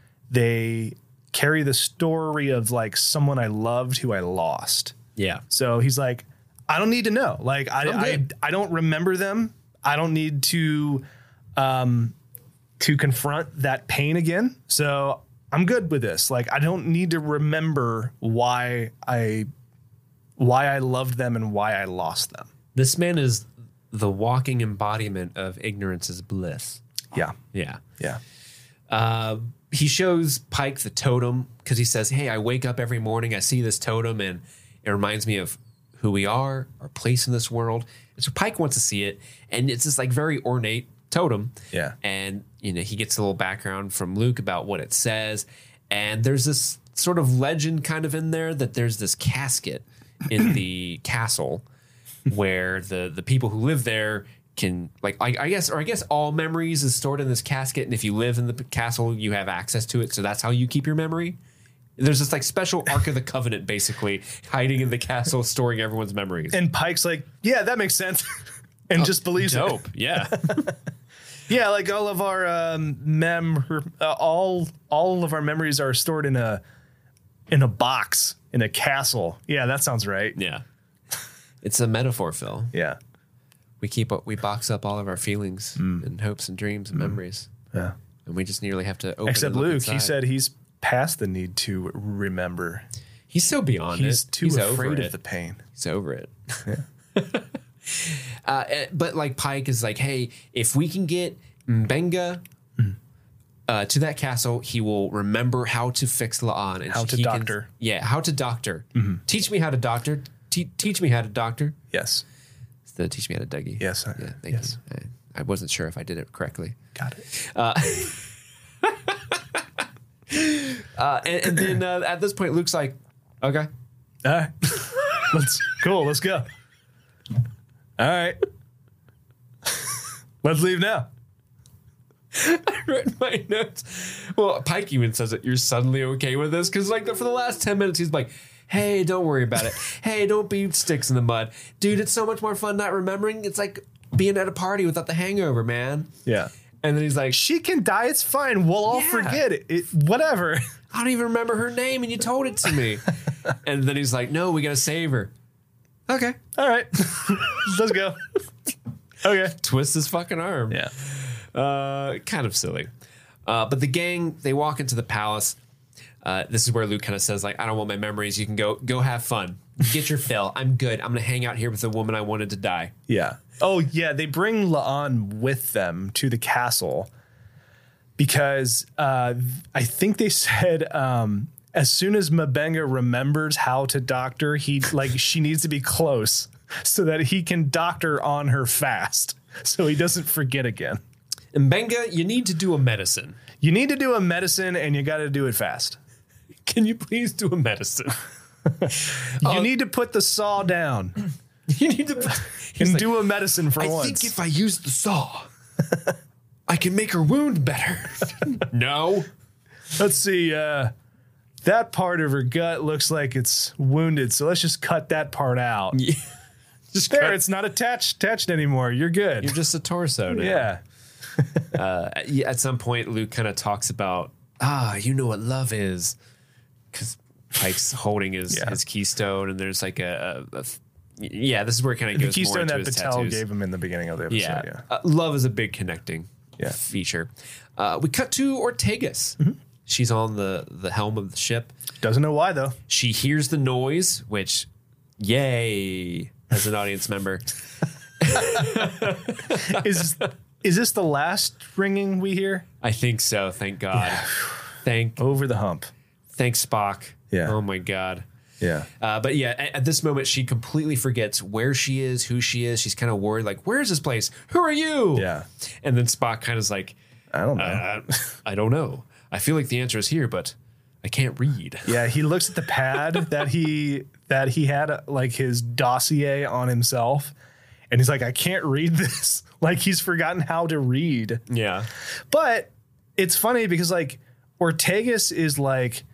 they carry the story of like someone I loved who I lost. Yeah. So he's like, I don't need to know. Like I I'm I, good. I don't remember them. I don't need to um to confront that pain again. So I'm good with this. Like I don't need to remember why I why I loved them and why I lost them. This man is the walking embodiment of ignorance is bliss. Yeah. Yeah. Yeah. Uh, he shows Pike the totem because he says, hey, I wake up every morning, I see this totem, and it reminds me of who we are, our place in this world. And so Pike wants to see it, and it's this like very ornate totem. Yeah. And, you know, he gets a little background from Luke about what it says. And there's this sort of legend kind of in there that there's this casket in the castle where the the people who live there can like I, I guess or I guess all memories is stored in this casket, and if you live in the p- castle you have access to it, so that's how you keep your memory. There's this like special Ark of the Covenant basically hiding in the castle storing everyone's memories. And Pike's like, yeah, that makes sense. and just believes Dope. it. Yeah. Yeah, like all of our um, mem uh, all all of our memories are stored in a in a box in a castle. Yeah, that sounds right. Yeah. It's a metaphor, Phil. Yeah. We keep up, we box up all of our feelings Mm. and hopes and dreams and memories. Yeah. And we just nearly have to open Except and look Luke, he inside. said he's past the need to remember. He's so beyond He's it. too He's over afraid it. of the pain. He's over it. uh, eh, but like Pike is like, hey, if we can get Mbenga uh, to that castle, he will remember how to fix La'an. And How to he can- doctor. yeah, how to doctor. Mhm. Teach me how to doctor. Te- teach me how to doctor. Yes. It's the teach me how to Dougie. Yes. I- Yeah, thank yes. you. I, I wasn't sure if I did it correctly. Got it. Uh, uh, and, and then uh, at this point, Luke's like, okay. All right. Let's cool. Let's go. All right. Let's leave now. I wrote my notes. Well, Pike even says that you're suddenly okay with this because, like, for the last ten minutes, he's like, "Hey, don't worry about it. Hey, don't be sticks in the mud, dude. It's so much more fun not remembering. It's like being at a party without the hangover, man." Yeah. And then he's like, She can die. It's fine. We'll all Yeah. forget it. it. Whatever. "I don't even remember her name, and you told it to me." And then he's like, "No, we gotta save her." Okay. All right. Let's go. Okay. Twist his fucking arm. Yeah. Uh, kind of silly. Uh, but the gang, they walk into the palace. Uh, this is where Luke kind of says, like, I don't want my memories. You can go go have fun. Get your fill. I'm good. I'm going to hang out here with the woman I wanted to die. Yeah. Oh, yeah. They bring La'an with them to the castle because uh, I think they said um, as soon as M'Benga remembers how to doctor, he like she needs to be close so that he can doctor on her fast so he doesn't forget again. M'Benga, you need to do a medicine. You need to do a medicine and you got to do it fast. Can you please do a medicine? You uh, need to put the saw down. You need to and like, do a medicine for I once. think if I use the saw, I can make her wound better. No. Let's see. Uh, that part of her gut looks like it's wounded, so let's just cut that part out. Yeah. Just there, cut. it's not attached attached anymore. You're good. You're just a torso now. Yeah. uh, yeah. At some point, Luke kind of talks about, ah, you know what love is, because Pike's holding his, Yeah. his keystone, and there's like a, a, a yeah. This is where it kind of The goes keystone more into that his Patel tattoos. gave him in the beginning of the episode. Yeah, Yeah. Uh, love is a big connecting Yeah. feature. Uh, we cut to Ortegas. Mm-hmm. She's on the the helm of the ship. Doesn't know why though. She hears the noise, which, yay, as an audience member. Is is this the last ringing we hear? I think so. Thank God. Yeah. Thank Over the hump. Thanks, Spock. Yeah. Oh my God. Yeah. Uh, but yeah, at, at this moment, she completely forgets where she is, who she is. She's kind of worried, like, where is this place? Who are you? Yeah. And then Spock kind of is like, I don't know. uh, I don't know. I feel like the answer is here, but I can't read. Yeah, he looks at the pad that he that he had uh, like his dossier on himself, and he's like, I can't read this. Like he's forgotten how to read. Yeah. But it's funny because like Ortegas is like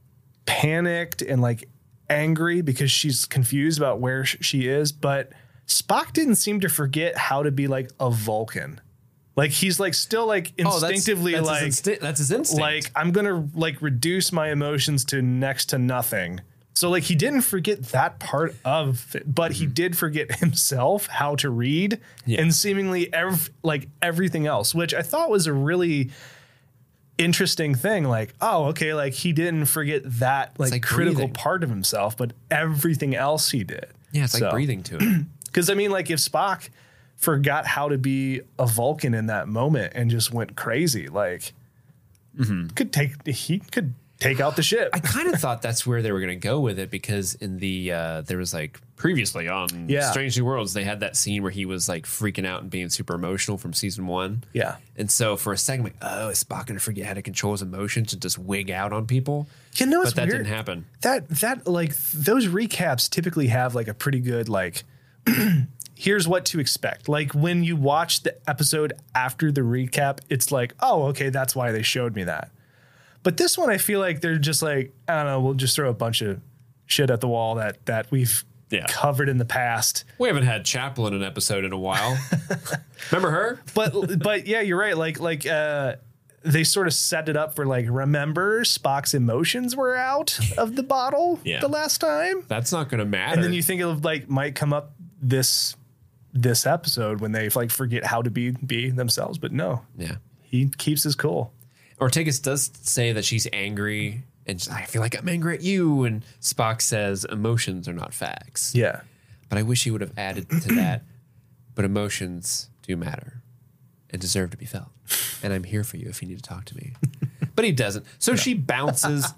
panicked and like angry because she's confused about where sh- she is, but Spock didn't seem to forget how to be like a Vulcan. Like he's like still like instinctively oh, that's, that's like his insti- that's his instinct. like I'm gonna like reduce my emotions to next to nothing. So like he didn't forget that part of it, but he did forget himself how to read Yeah. and seemingly ev- like everything else, which I thought was a really interesting thing. Like, oh, okay, like he didn't forget that like, like critical breathing. part of himself, but everything else he did. yeah, it's So- like breathing to it. Because I mean, like if Spock forgot how to be a Vulcan in that moment and just went crazy, like could take he could take out the ship. I kind of thought that's where they were going to go with it because in the uh, there was like previously on Yeah. Strange New Worlds they had that scene where he was like freaking out and being super emotional from season one. Yeah. And so for a second, like, oh, is Spock going to forget how to control his emotions and just wig out on people? You know, it's but that weird. didn't happen. That that like those recaps typically have like a pretty good like here's what to expect. Like when you watch the episode after the recap, it's like, oh, okay, that's why they showed me that. But this one, I feel like they're just like, I don't know, we'll just throw a bunch of shit at the wall that that we've Yeah. covered in the past. We haven't had Chapel in an episode in a while. Remember her? But but yeah, you're right. Like like uh, they sort of set it up for like, remember Spock's emotions were out of the bottle Yeah. the last time, That's not going to matter. and then you think it like might come up this this episode when they like forget how to be be themselves. But no, yeah. he keeps his cool. Ortegas does say that she's angry and she's, I feel like I'm angry at you. And Spock says emotions are not facts. Yeah, But I wish he would have added to that. But emotions do matter and deserve to be felt. And I'm here for you if you need to talk to me. But he doesn't. So she bounces.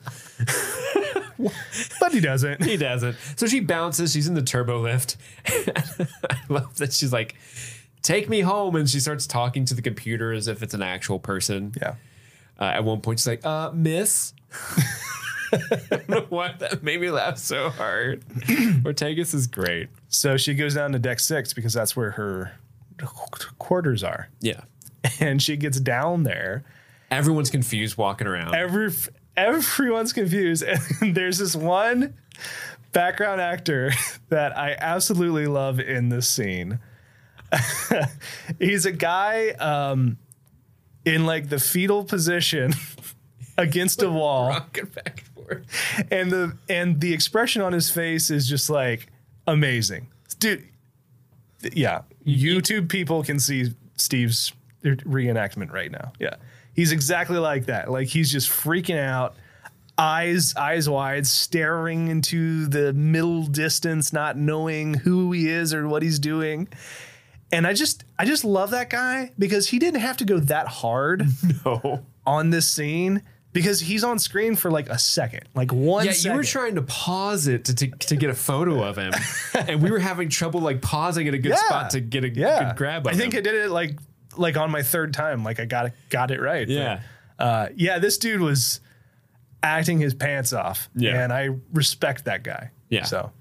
but he doesn't. He doesn't. So she bounces. She's in the turbo lift. I love that she's like, take me home. And she starts talking to the computer as if it's an actual person. Yeah. Uh, at one point, she's like, uh, miss. I don't know why that made me laugh so hard. Ortegas is great. So she goes down to deck six because that's where her quarters are. Yeah. And she gets down there. Everyone's confused walking around. Every everyone's confused. And there's this one background actor that I absolutely love in this scene. He's a guy um, in like the fetal position against a wall. Rocking back and forth. And the and the expression on his face is just like amazing. Dude, Yeah. YouTube people can see Steve's reenactment right now. Yeah. He's exactly like that. Like he's just freaking out, eyes, eyes wide, staring into the middle distance, not knowing who he is or what he's doing. And I just, I just love that guy because he didn't have to go that hard no. on this scene because he's on screen for like a second, like one yeah, second. You were trying to pause it to, to, to get a photo of him. And we were having trouble like pausing at a good yeah. spot to get a yeah. good grab of I think him. I did it like, like on my third time. Like I got it, got it right. Yeah. But, uh, yeah, this dude was acting his pants off. Yeah. And I respect that guy. Yeah. So,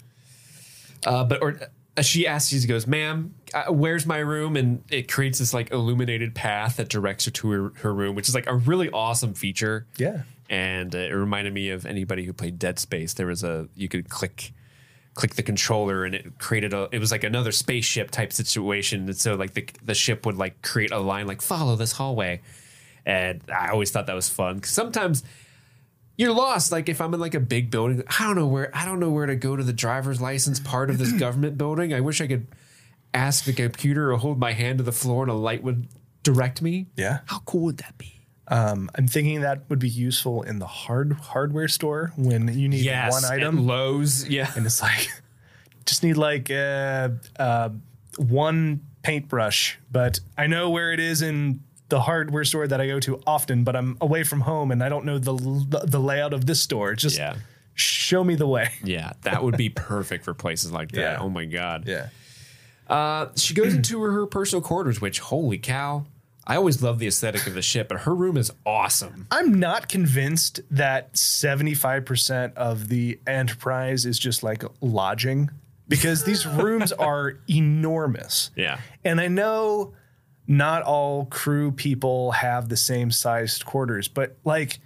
uh, but, or, Uh, she asks, she goes, ma'am, uh, where's my room? And it creates this like illuminated path that directs her to her, her room, which is like a really awesome feature. Yeah. And uh, it reminded me of anybody who played Dead Space. There was a, you could click, click the controller and it created a, it was like another spaceship type situation. And so like the, the ship would like create a line, like follow this hallway. And I always thought that was fun. 'Cause sometimes you're lost. Like if I'm in like a big building, I don't know where, I don't know where to go to the driver's license part of this government building. I wish I could ask the computer or hold my hand to the floor and a light would direct me. Yeah. How cool would that be? Um, I'm thinking that would be useful in the hard hardware store when you need yes, one item. at Lowe's. Yeah. And it's like, just need like uh, uh, one paintbrush, but I know where it is in the hardware store that I go to often, but I'm away from home and I don't know the the layout of this store. Just yeah. show me the way. Yeah, that would be perfect for places like that. Yeah. Oh my God. Yeah. Uh, she goes into her, her personal quarters, which, holy cow, I always love the aesthetic of the ship, but her room is awesome. I'm not convinced that seventy-five percent of the Enterprise is just like lodging because these rooms are enormous. Yeah. And I know not all crew people have the same sized quarters, but like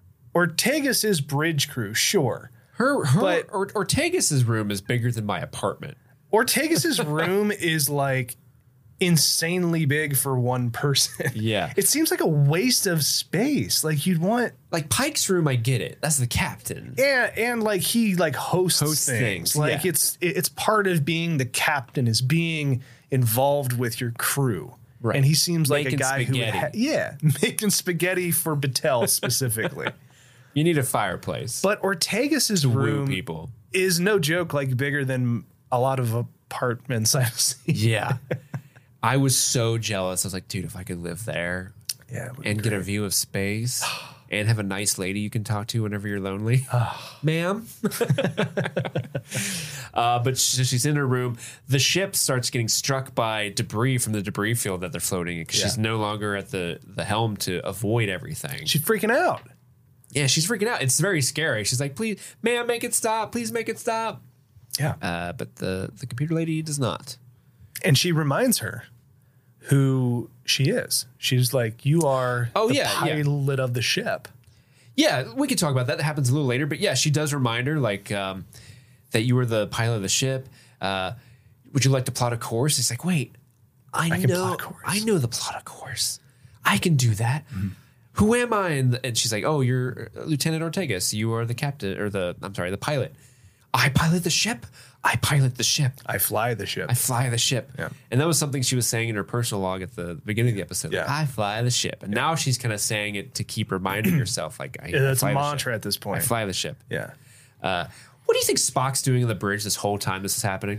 Ortegas's bridge crew, sure. Her, her But- or, Ortegas's room is bigger than my apartment. Ortegas's room is like insanely big for one person. Yeah. It seems like a waste of space. Like you'd want, Like Pike's room, I get it. That's the captain. yeah, and like he like hosts, Hosts things. things, Like yeah. it's it's part of being the captain is being involved with your crew. Right. And he seems like Making a guy spaghetti. who, ha- yeah, making spaghetti for Battelle specifically. You need a fireplace. But Ortegas's woo room people. is no joke, like bigger than a lot of apartments I've seen. Yeah. I was so jealous. I was like, dude, if I could live there Yeah, it would be and get a great. view of space and have a nice lady you can talk to whenever you're lonely. Ma'am. uh, but she, she's in her room. The ship starts getting struck by debris from the debris field that they're floating in because Yeah. she's no longer at the, the helm to avoid everything. She's freaking out. Yeah, she's freaking out. It's very scary. She's like, please, ma'am, make it stop. Please make it stop. Yeah. Uh, but the, the computer lady does not. And she reminds her who she is. She's like, you are Oh, the yeah, yeah. pilot of the ship. Yeah, we could talk about that. That happens a little later. But yeah, she does remind her like um, that you were the pilot of the ship. Uh, would you like to plot a course? It's like, wait, I, I can know, plot a course. I know the plot a course. I can do that. Mm-hmm. Who am I? And, and she's like, oh, you're Lieutenant Ortegas. You are the captain or the, I'm sorry, the pilot. I pilot the ship. I pilot the ship. I fly the ship. I fly the ship. Yeah. And that was something she was saying in her personal log at the beginning of the episode. Like, Yeah. I fly the ship. And now she's kind of saying it to keep reminding herself, like, I, Yeah, that's I a fly the mantra ship. at this point. I fly the ship. Yeah. Uh, what do you think Spock's doing on the bridge this whole time this is happening?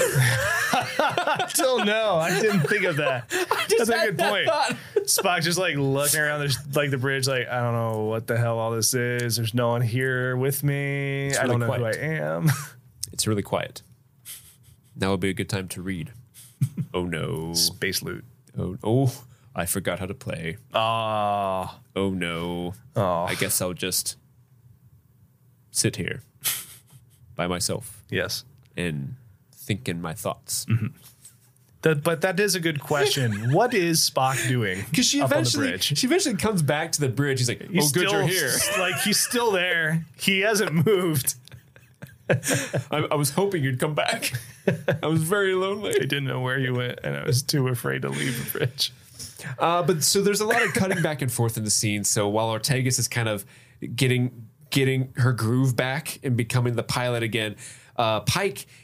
Still no, I didn't think of that. That's a good point. Spock just like looking around there's like the bridge, like, I don't know what the hell all this is. There's no one here with me. It's I really don't know quiet. who I am. It's really quiet. Now would be a good time to read. Oh no. Space loot. Oh, oh, I forgot how to play. Ah. Oh no. Oh. I guess I'll just sit here by myself Yes. and think in my thoughts. That, but that is a good question. What is Spock doing? Because she up on the eventually bridge? she eventually comes back to the bridge. He's like, He's oh, good, you're still- here. Like he's still there. He hasn't moved. I, I was hoping you'd come back. I was very lonely. I didn't know where you went, and I was too afraid to leave the bridge. Uh, but so there's a lot of cutting back and forth in the scene. So while Ortegas is kind of getting getting her groove back and becoming the pilot again, uh, Pike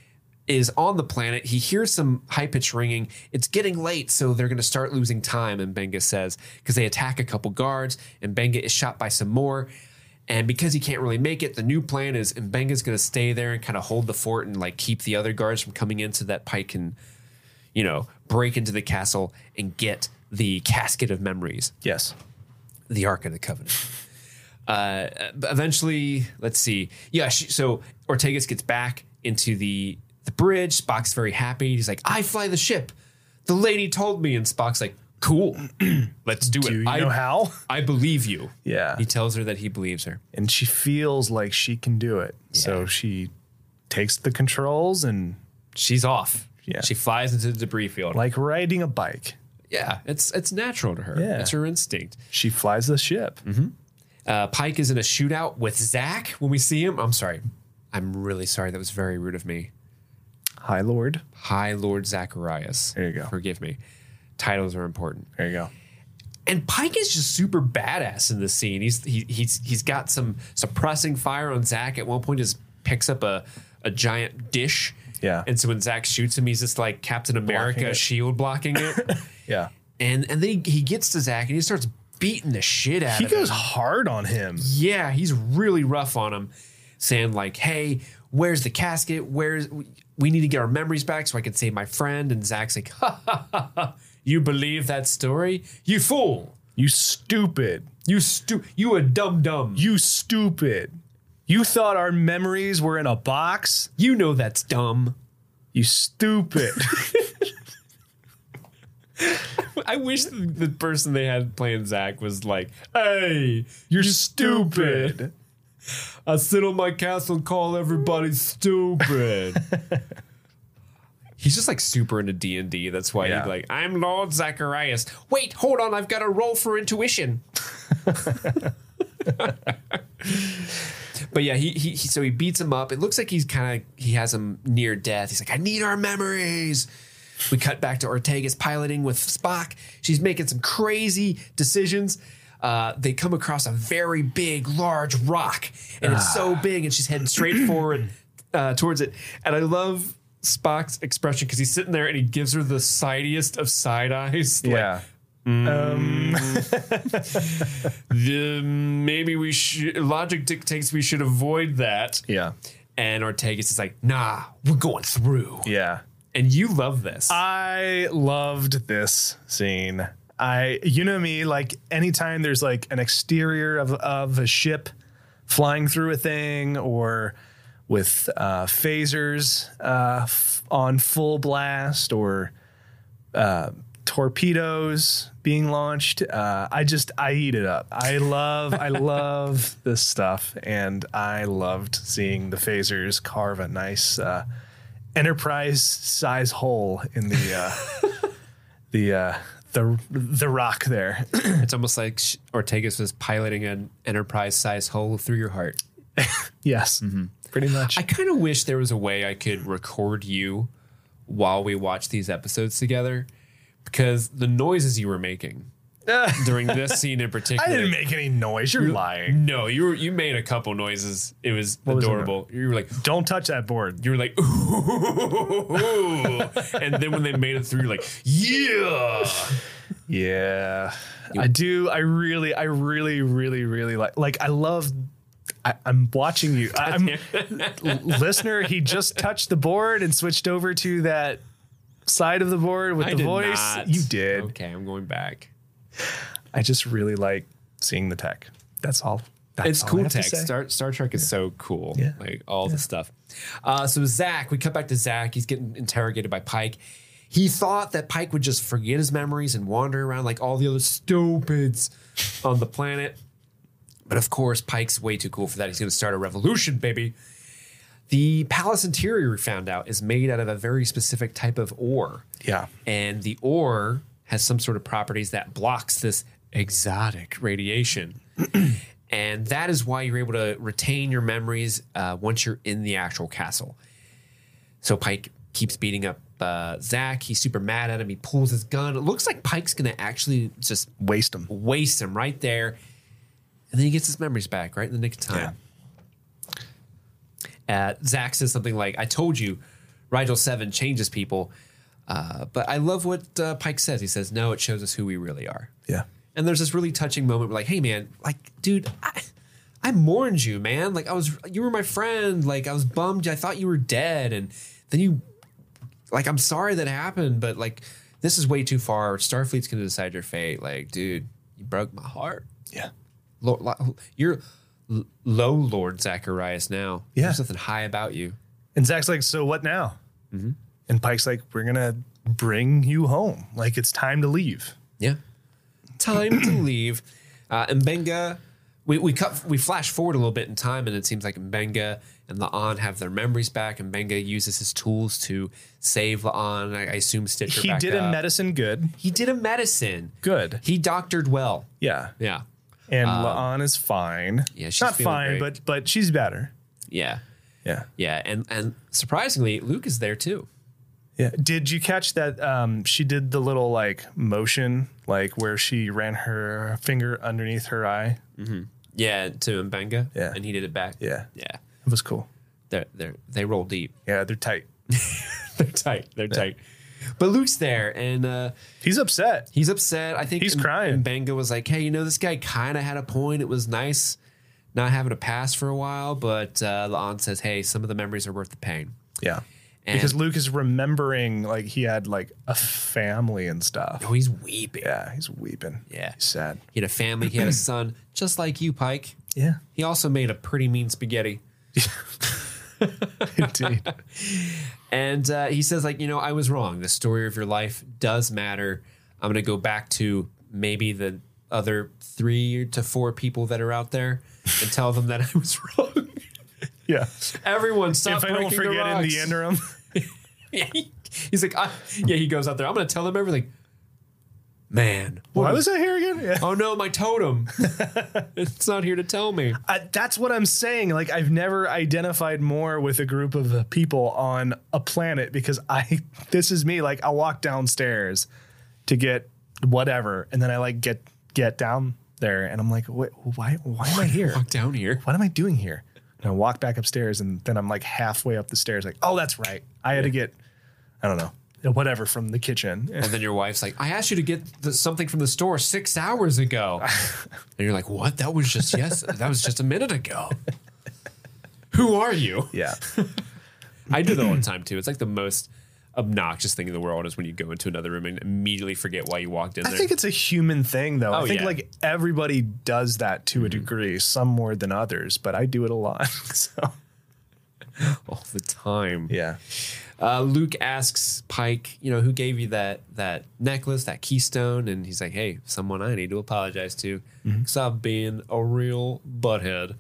is on the planet. He hears some high-pitched ringing. It's getting late, so they're going to start losing time, Mbenga says, because they attack a couple guards, and Mbenga is shot by some more. And because he can't really make it, the new plan is Mbenga's going to stay there and kind of hold the fort and like keep the other guards from coming in so that Pike can, you know, break into the castle and get the Casket of Memories. Yes. The Ark of the Covenant. Uh, eventually, let's see. Yeah, she, so Ortegas gets back into the the bridge. Spock's very happy. He's like, I fly the ship. The lady told me. And Spock's like, cool. Let's do it. Do you I, know how? I believe you. Yeah. He tells her that he believes her. And she feels like she can do it. Yeah. So she takes the controls and she's off. Yeah. She flies into the debris field. like riding a bike. Yeah, it's it's natural to her. Yeah. It's her instinct. She flies the ship. Mm-hmm. Uh, Pike is in a shootout with Zach when we see him. I'm sorry. I'm really sorry. That was very rude of me. Hi, Lord. Hi, Lord Zacharias. There you go. Forgive me. Titles are important. There you go. And Pike is just super badass in this scene. He's he, he's he's got some suppressing fire on Zach. At one point, just picks up a, a giant dish. Yeah. And so when Zach shoots him, he's just like Captain America shield blocking it. Yeah. And and then he, he gets to Zach and he starts beating the shit out He of him. goes hard on him. Yeah, he's really rough on him, saying like, "Hey, where's the casket? Where's we need to get our memories back so I can save my friend." And Zach's like, "Ha ha ha ha! You believe that story? You fool! You stupid. You stu you a dum dum. You stupid. You thought our memories were in a box? You know that's dumb. You stupid." I wish the, the person they had playing Zach was like, "Hey, You're you stupid. stupid. I sit on my castle and call everybody stupid." He's just like super into D and D. That's why Yeah. he's like, "I'm Lord Zacharias." Wait, hold on. I've got a roll for intuition. But yeah, he, he he so he beats him up. It looks like he's kind of he has him near death. He's like, "I need our memories." We cut back to Ortega's piloting with Spock. She's making some crazy decisions. Uh, they come across a very big, large rock, and it's so big, and she's heading straight forward uh, towards it. And I love Spock's expression because he's sitting there and he gives her the sidiest of side eyes. Like, Yeah. Um, the, maybe we should. Logic dictates we should avoid that. Yeah. And Ortega's is like, "Nah, we're going through." Yeah. And you love this. I loved this scene. I, you know me, like anytime there's like an exterior of, of a ship flying through a thing or with uh, phasers uh, f- on full blast or uh, torpedoes being launched, uh, I just, I eat it up. I love, I love this stuff. And I loved seeing the phasers carve a nice uh, Enterprise size hole in the, uh, the, uh, the, the rock there. It's almost like Ortegas was piloting an Enterprise-sized hole through your heart. Yes, mm-hmm. Pretty much. I kind of wish there was a way I could record you while we watch these episodes together, because the noises you were making during this scene in particular. I didn't make any noise. You're lying. No, you were, you made a couple noises. It was What adorable. was you were like, "Don't touch that board." You were like, ooh. And then when they made it through, you're like, yeah. Yeah, I do. I really, I really, really, really like. Like, I love. I, I'm watching you. I, I'm listener. He just touched the board and switched over to that side of the board with I the did voice. not. You did. Okay, I'm going back. I just really like seeing the tech. That's all. That's It's all I cool have to tech. say. Star, Star Trek is so cool. Yeah. Like all the stuff. Uh, so Zach, we cut back to Zach. He's getting interrogated by Pike. He thought that Pike would just forget his memories and wander around like all the other stupids on the planet. But of course, Pike's way too cool for that. He's going to start a revolution, baby. The palace interior, we found out, is made out of a very specific type of ore. Yeah. And the ore has some sort of properties that blocks this exotic radiation. And that is why you're able to retain your memories uh, once you're in the actual castle. So Pike keeps beating up uh, Zach. He's super mad at him. He pulls his gun. It looks like Pike's going to actually just Waste him. waste him right there. And then he gets his memories back right in the nick of time. Uh, Zach says something like, "I told you, Rigel seven changes people. Uh, but I love what uh, Pike says. He says, no, it shows us who we really are. Yeah. And there's this really touching moment where like, hey, man, like, dude, I, I mourned you, man. Like, I was, you were my friend. Like, I was bummed. I thought you were dead. And then you, like, I'm sorry that happened, but like, this is way too far. Starfleet's going to decide your fate. Like, dude, you broke my heart. Yeah. Lord, you're low Lord Zacharias now. Yeah. There's nothing high about you. And Zach's like, so what now? Mm-hmm. And Pike's like, we're going to bring you home. Like, it's time to leave. Yeah. Time to leave. Uh, Mbenga, we, we cut, we flash forward a little bit in time, and it seems like Mbenga and La'an have their memories back. And Mbenga uses his tools to save La'an. I, I assume Stitcher He back did up. a medicine good. He did a medicine. Good. He doctored well. Yeah. Yeah. And Um, La'an is fine. Yeah, she's not feeling fine, great. but but she's better. Yeah. Yeah. Yeah. And, and surprisingly, Luke is there too. Yeah. Did you catch that? Um, she did the little like motion, like where she ran her finger underneath her eye. Mm-hmm. Yeah, to Mbenga. Yeah. And he did it back. Yeah. Yeah. It was cool. They're, they're, they roll deep. Yeah, they're tight. They're tight. They're tight. But Luke's there, and uh, he's upset. He's upset. I think he's M- crying. Mbenga was like, hey, you know, this guy kind of had a point. It was nice not having a pass for a while, but uh, La'an says, hey, some of the memories are worth the pain. Yeah. And because Luke is remembering like he had like a family and stuff. Oh, he's weeping. Yeah, he's weeping. Yeah. He's sad. He had a family. He had a son, just like you, Pike. Yeah. He also made a pretty mean spaghetti. Indeed. And uh, he says, like, you know, I was wrong. The story of your life does matter. I'm going to go back to maybe the other three to four people that are out there and tell them that I was wrong. Yeah. Everyone stop if I breaking don't forget the rocks. in the interim. Yeah, he, he's like, I, yeah, he goes out there. I'm going to tell them everything. Man. Why was I here again? Yeah. Oh, no, my totem. It's not here to tell me. Uh, that's what I'm saying. Like, I've never identified more with a group of people on a planet because I, this is me. Like, I'll walk downstairs to get whatever. And then I like get, get down there and I'm like, wait, why, why am I here? Walk down here. What am I doing here? And I walk back upstairs and then I'm like halfway up the stairs. Like, oh, that's right. I had yeah. to get, I don't know. Whatever from the kitchen. And then your wife's like, I asked you to get the, something from the store six hours ago. And you're like, what? That was just, yes, that was just a minute ago. Who are you? Yeah. I do that all the time too. It's like the most obnoxious thing in the world is when you go into another room and immediately forget why you walked in there. I think it's a human thing though. Oh, I think yeah. like everybody does that to mm-hmm. a degree, some more than others, but I do it a lot. So all the time. Yeah. Uh, Luke asks Pike, you know, who gave you that that necklace, that keystone? And he's like, hey, someone I need to apologize to because mm-hmm. I've been a real butthead.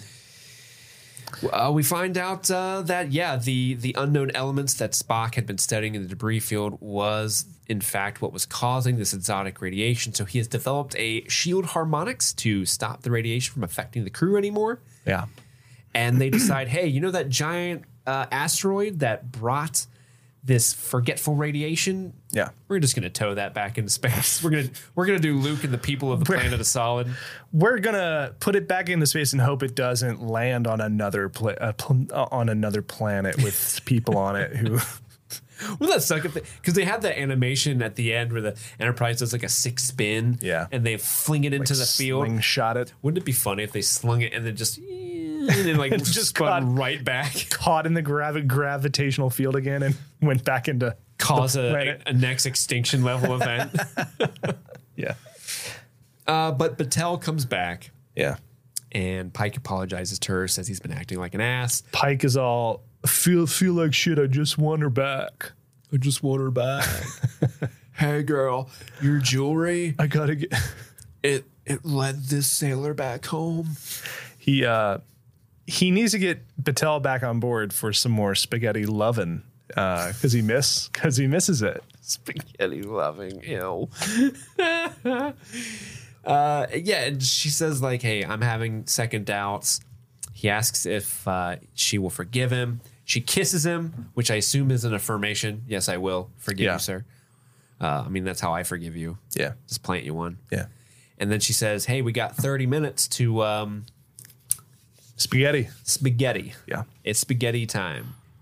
Mm-hmm. Uh, we find out uh, that, yeah, the, the unknown elements that Spock had been studying in the debris field was, in fact, what was causing this exotic radiation. So he has developed a shield harmonics to stop the radiation from affecting the crew anymore. Yeah. And they decide, hey, you know that giant uh, asteroid that brought this forgetful radiation? Yeah, we're just gonna tow that back into space. We're gonna we're gonna do Luke and the people of the we're, planet of Solid. We're gonna put it back into space and hope it doesn't land on another pla- uh, pl- uh, on another planet with people on it who. Well, that suck if because they, they had that animation at the end where the Enterprise does like a six spin, yeah, and they fling it into like the field. Slingshot it. Wouldn't it be funny if they slung it and then just and then like just spun caught, right back, caught in the gravi- gravitational field again, and went back into cause a, a next extinction level event. Yeah, uh, but Batel comes back. Yeah, and Pike apologizes to her, says he's been acting like an ass. Pike is all. Feel feel like shit. I just want her back. I just want her back. Hey, girl, your jewelry. I gotta get it. It led this sailor back home. He uh, he needs to get Batel back on board for some more spaghetti loving because uh, he miss because he misses it. Spaghetti loving, ew. uh, yeah, and she says like, "Hey, I'm having second doubts." He asks if uh, she will forgive him. She kisses him, which I assume is an affirmation. Yes, I will forgive yeah. you, sir. Uh, I mean, that's how I forgive you. Yeah. Just plant you one. Yeah. And then she says, hey, we got thirty minutes to... Um, spaghetti. Spaghetti. Yeah. It's spaghetti time.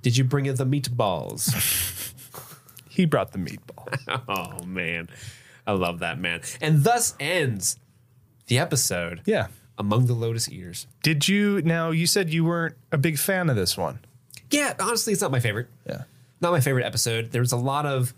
Did you bring in the meatballs? He brought the meatballs. Oh, man. I love that, man. And thus ends the episode. Yeah. Among the Lotus Eaters. Did you, now you said you weren't a big fan of this one. Yeah, honestly, it's not my favorite. Yeah. Not my favorite episode. There's a lot of,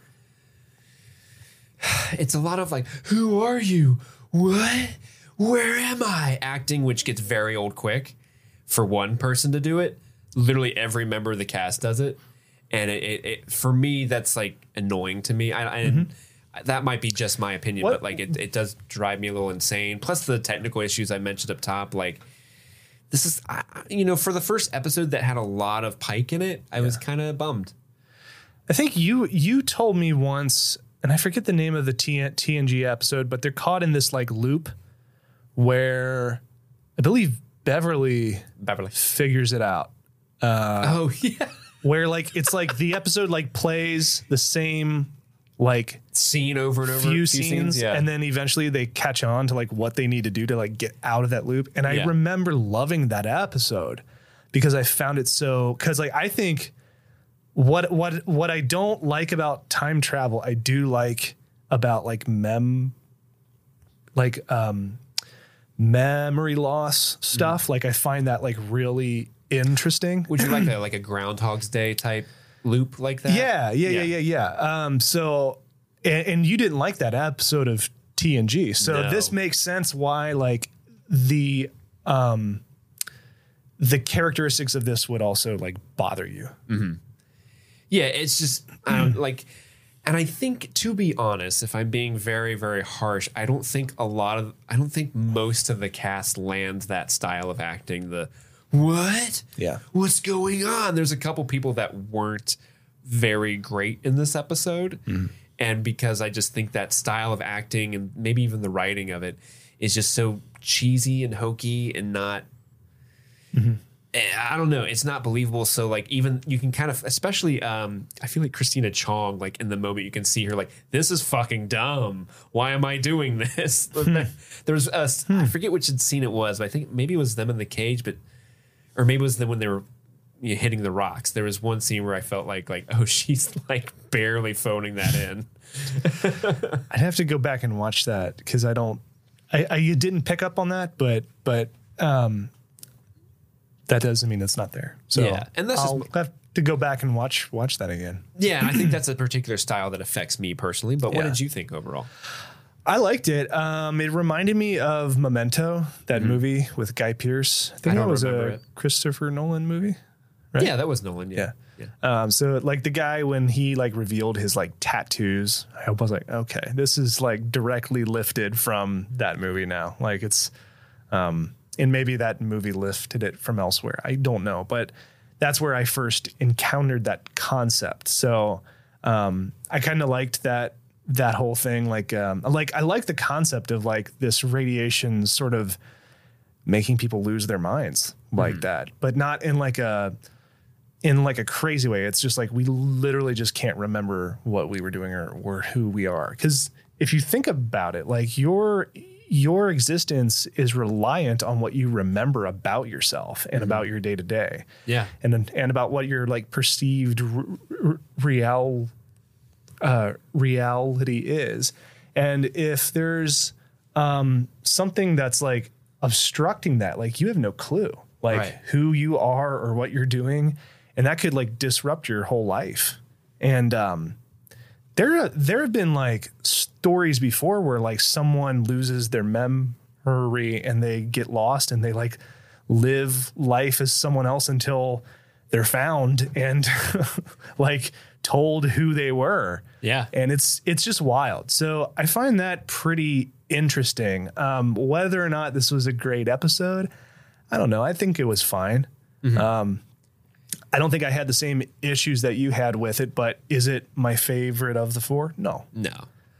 it's a lot of like, who are you? What? Where am I? Acting, which gets very old quick for one person to do it. Literally every member of the cast does it. And it, it, it for me, that's like annoying to me. I, I mm-hmm. That might be just my opinion, what? but like it, it does drive me a little insane. Plus the technical issues I mentioned up top, like this is, you know, for the first episode that had a lot of Pike in it, I yeah. was kind of bummed. I think you you told me once, and I forget the name of the T N G episode, but they're caught in this like loop where I believe Beverly Beverly figures it out. Uh, oh yeah, where like it's like the episode like plays the same like scene over and over, few, few scenes, scenes yeah. and then eventually they catch on to like what they need to do to like get out of that loop. And I yeah. remember loving that episode because I found it so because like I think what what what I don't like about time travel, I do like about like mem like um memory loss stuff. Mm. Like I find that like really interesting. Would you like a like a Groundhog's Day type loop like that? Yeah, yeah, yeah, yeah, yeah. yeah. Um, so, and, and you didn't like that episode of T N G, so no. this makes sense why like the um the characteristics of this would also like bother you. Mm-hmm. Yeah, it's just I don't like, and I think to be honest, if I'm being very very harsh, I don't think a lot of I don't think most of the cast lands that style of acting. The what? Yeah. What's going on? There's a couple people that weren't very great in this episode. Mm. And because I just think that style of acting and maybe even the writing of it is just so cheesy and hokey and not, mm-hmm. I don't know, it's not believable. So like even you can kind of, especially um, I feel like Christina Chong, like in the moment you can see her like, this is fucking dumb. Why am I doing this? Hmm. There's a, hmm. I forget which scene it was, but I think maybe it was them in the cage, but or maybe it was then when they were you know, hitting the rocks. There was one scene where I felt like, like, oh, she's like barely phoning that in. I'd have to go back and watch that because I don't, I, I you didn't pick up on that, but but um, that doesn't mean it's not there. So yeah, and that's I'll just, have to go back and watch watch that again. Yeah, I think that's a particular style that affects me personally. But what yeah. did you think overall? I liked it. Um, it reminded me of Memento, that mm-hmm. movie with Guy Pearce. I think I that was a it. Christopher Nolan movie, right? Yeah, that was Nolan. Yeah. yeah. yeah. Um, so like the guy, when he like revealed his like tattoos, I was like, okay, this is like directly lifted from that movie now. Like it's, um, and maybe that movie lifted it from elsewhere. I don't know, but that's where I first encountered that concept. So um, I kind of liked that. that whole thing. Like, um, like I like the concept of like this radiation sort of making people lose their minds like mm-hmm. that, but not in like a, in like a crazy way. It's just like, we literally just can't remember what we were doing or, or who we are. Cause if you think about it, like your, your existence is reliant on what you remember about yourself and mm-hmm. about your day to day. Yeah. And, and about what your like perceived r- r- real Uh, reality is. And if there's um, something that's like obstructing that, like you have no clue like right. who you are or what you're doing, and that could like disrupt your whole life. And um, there there have been like stories before where like someone loses their memory and they get lost and they like live life as someone else until they're found and like told who they were. Yeah. And it's, it's just wild. So I find that pretty interesting. Um, whether or not this was a great episode, I don't know. I think it was fine. Mm-hmm. Um, I don't think I had the same issues that you had with it, but is it my favorite of the four? No. No.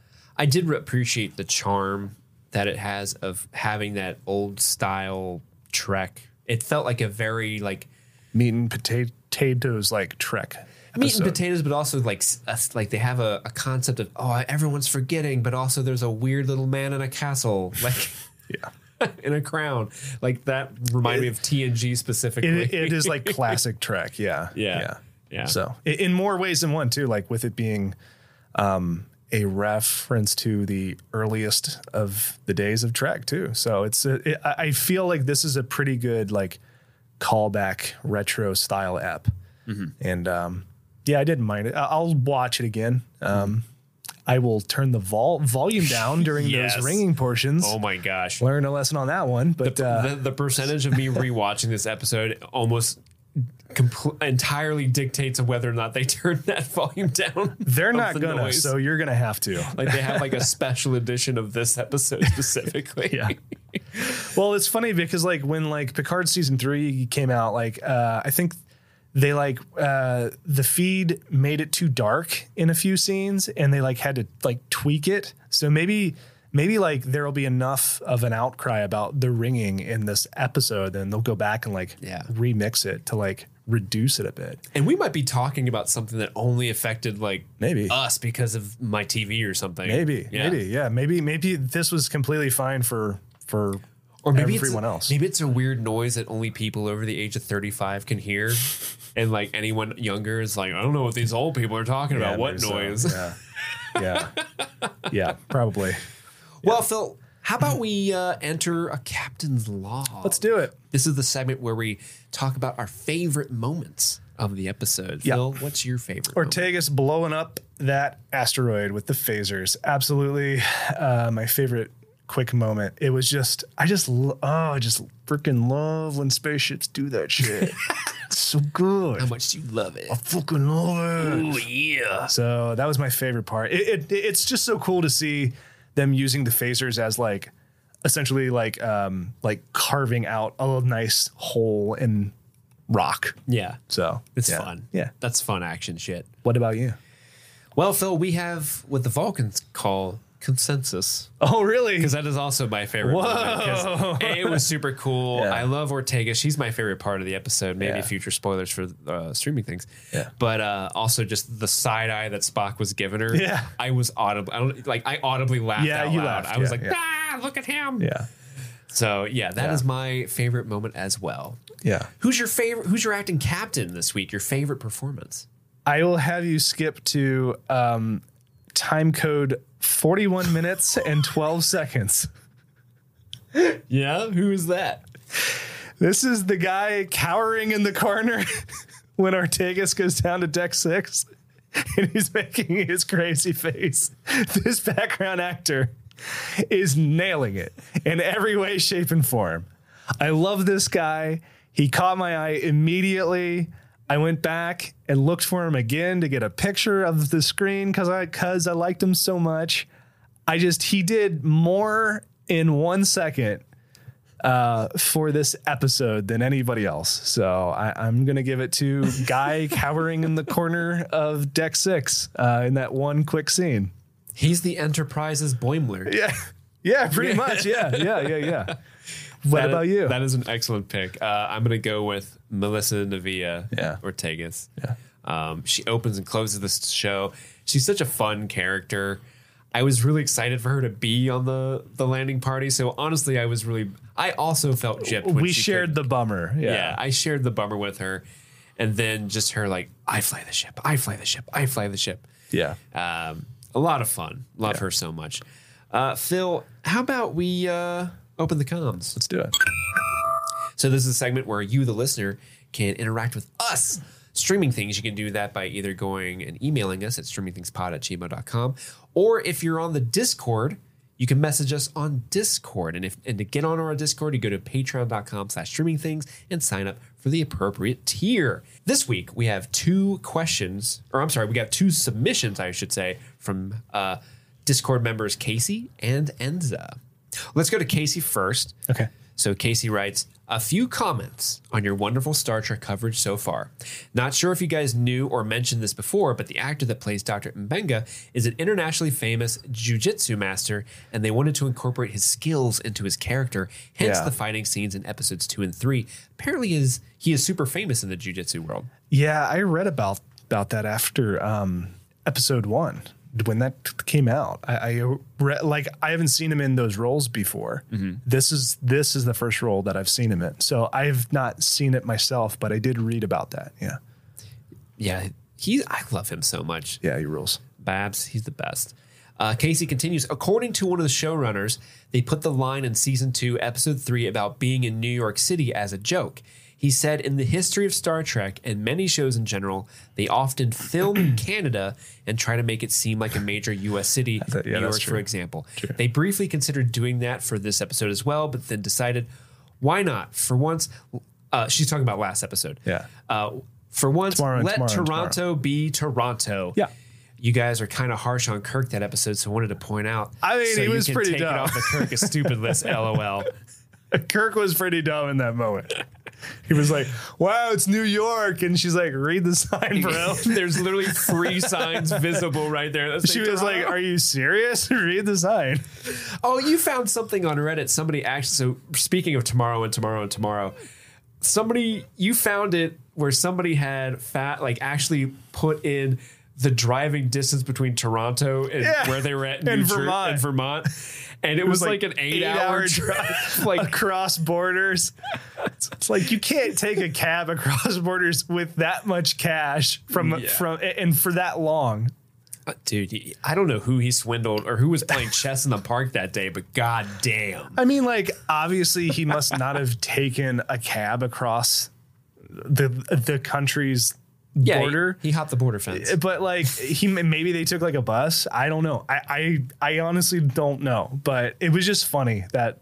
I did appreciate the charm that it has of having that old style Trek. It felt like a very like meat and pota- potatoes like Trek. Meat and potatoes, but also like like they have a, a concept of, oh, everyone's forgetting, but also there's a weird little man in a castle, like yeah, in a crown. Like that reminded me of T N G specifically. It, it is like classic Trek. Yeah. Yeah. Yeah. So in, in more ways than one too, like with it being um, a reference to the earliest of the days of Trek too. So it's a, it, I feel like this is a pretty good like callback retro style ep. Mm-hmm. And um, yeah, I didn't mind it. I'll watch it again. Um, I will turn the vol- volume down during yes. those ringing portions. Oh my gosh. Learn a lesson on that one. But the, uh, the, the percentage of me rewatching this episode almost compl- entirely dictates of whether or not they turn that volume down. They're not the gonna, noise. So you're gonna have to. Like they have like a special edition of this episode specifically. Yeah. Well, it's funny because like when like Picard season three came out, like uh, I think they like uh, the feed made it too dark in a few scenes, and they like had to like tweak it. So maybe maybe like there'll be enough of an outcry about the ringing in this episode, and they'll go back and like yeah. remix it to like reduce it a bit. And we might be talking about something that only affected like maybe us because of my T V or something. Maybe, yeah. maybe, yeah, maybe, maybe this was completely fine for for or maybe everyone it's a, else. Maybe it's a weird noise that only people over the age of thirty-five can hear, and like anyone younger is like, I don't know what these old people are talking yeah, about. What noise? So. Yeah, yeah, yeah, probably. Well, yeah. Phil, how about we uh, enter a captain's log? Let's do it. This is the segment where we talk about our favorite moments of the episode. Yep. Phil, what's your favorite Ortegas moment? blowing up that asteroid with the phasers. Absolutely uh, my favorite quick moment. It was just, I just, oh, I just freaking love when spaceships do that shit. It's so good. How much do you love it? I fucking love it. Oh, yeah. So that was my favorite part. It, it It's just so cool to see them using the phasers as like, essentially like, um, like carving out a nice hole in rock. Yeah. So it's yeah. fun. Yeah. That's fun action shit. What about you? Well, Phil, we have what the Vulcans call consensus. Oh, really? Because that is also my favorite Whoa. moment. Because A, it was super cool. Yeah. I love Ortega. She's my favorite part of the episode. Maybe Yeah. future spoilers for uh, streaming things. Yeah. But uh, also just the side eye that Spock was giving her. Yeah. I was audibly, I don't like. I audibly laughed Yeah, out you loud. laughed. I was Yeah, like, yeah. ah, look at him. Yeah. So yeah, that Yeah. is my favorite moment as well. Yeah. Who's your favorite? Who's your acting captain this week? Your favorite performance? I will have you skip to um, time code forty-one minutes and twelve seconds. Yeah, who is that? This is the guy cowering in the corner when Ortegas goes down to deck six and he's making his crazy face. This background actor is nailing it in every way, shape, and form. I love this guy. He caught my eye immediately. I went back and looked for him again to get a picture of the screen because I because I liked him so much. I just he did more in one second uh, for this episode than anybody else. So I, I'm gonna give it to guy cowering in the corner of deck six uh, in that one quick scene. He's the Enterprise's Boimler. Yeah, yeah, pretty much. Yeah, yeah, yeah, yeah. What That about is, you? That is an excellent pick. Uh, I'm going to go with Melissa Navia Yeah. Ortegas. Yeah. Um, she opens and closes this show. She's such a fun character. I was really excited for her to be on the, the landing party. So honestly, I was really, I also felt gypped. When we she shared could, the bummer. Yeah. yeah, I shared the bummer with her. And then just her like, I fly the ship, I fly the ship, I fly the ship. Yeah. Um, a lot of fun. Love Yeah. her so much. Uh, Phil, how about we uh, open the comms? Let's do it. So this is a segment where you, the listener, can interact with us streaming things. You can do that by either going and emailing us at streamingthingspod at gmail dot com. Or if you're on the Discord, you can message us on Discord. And if and to get on our Discord, you go to patreon dot com slash streaming things and sign up for the appropriate tier. This week, we have two questions, or I'm sorry, we got two submissions, I should say, from uh, Discord members Casey and Enza. Let's go to Casey first. Okay. So Casey writes, a few comments on your wonderful Star Trek coverage so far. Not sure if you guys knew or mentioned this before, but the actor that plays Doctor Mbenga is an internationally famous jiu-jitsu master, and they wanted to incorporate his skills into his character, hence Yeah. the fighting scenes in episodes two and three. Apparently is he is super famous in the jiu-jitsu world. Yeah, I read about about that after um, episode one when that t- came out. I, I re- like I haven't seen him in those roles before. Mm-hmm. This is this is the first role that I've seen him in. So I've not seen it myself, but I did read about that. Yeah. Yeah, he. I love him so much. Yeah, he rules. Babs, he's the best. Uh, Casey continues, according to one of the showrunners, they put the line in season two, episode three about being in New York City as a joke. He said, in the history of Star Trek and many shows in general, they often film in Canada and try to make it seem like a major U S city, That- yeah, New that's York, true. for example. True. They briefly considered doing that for this episode as well, but then decided, why not? For once, uh, she's talking about last episode. Yeah. Uh, for once, Tomorrow and let tomorrow and Toronto tomorrow. be Toronto. Yeah. You guys are kind of harsh on Kirk that episode, so I wanted to point out. I mean, so he you was can pretty take dumb. it off the Kirk is stupid list. LOL. Kirk was pretty dumb in that moment. He was like, wow, it's New York. And she's like, read the sign, bro. There's literally three signs visible right there. That She say was like, Toronto. are you serious? Read the sign. Oh, you found something on Reddit. Somebody actually, so speaking of tomorrow and tomorrow and tomorrow, somebody, you found it where somebody had fat, like actually put in the driving distance between Toronto and Yeah. where they were at in And New Jer- Vermont. in Vermont. And it, was, like, an eight, hour, drive. Like, across borders. It's, it's like you can't take a cab across borders with that much cash from Yeah. from and for that long. Uh, Dude, he- I don't know who he swindled or who was playing chess in the park that day, but god damn. I mean, like obviously he must not have taken a cab across the the country's Yeah, border. He, he hopped the border fence. But like he maybe they took like a bus. I don't know. I, I I honestly don't know. But it was just funny that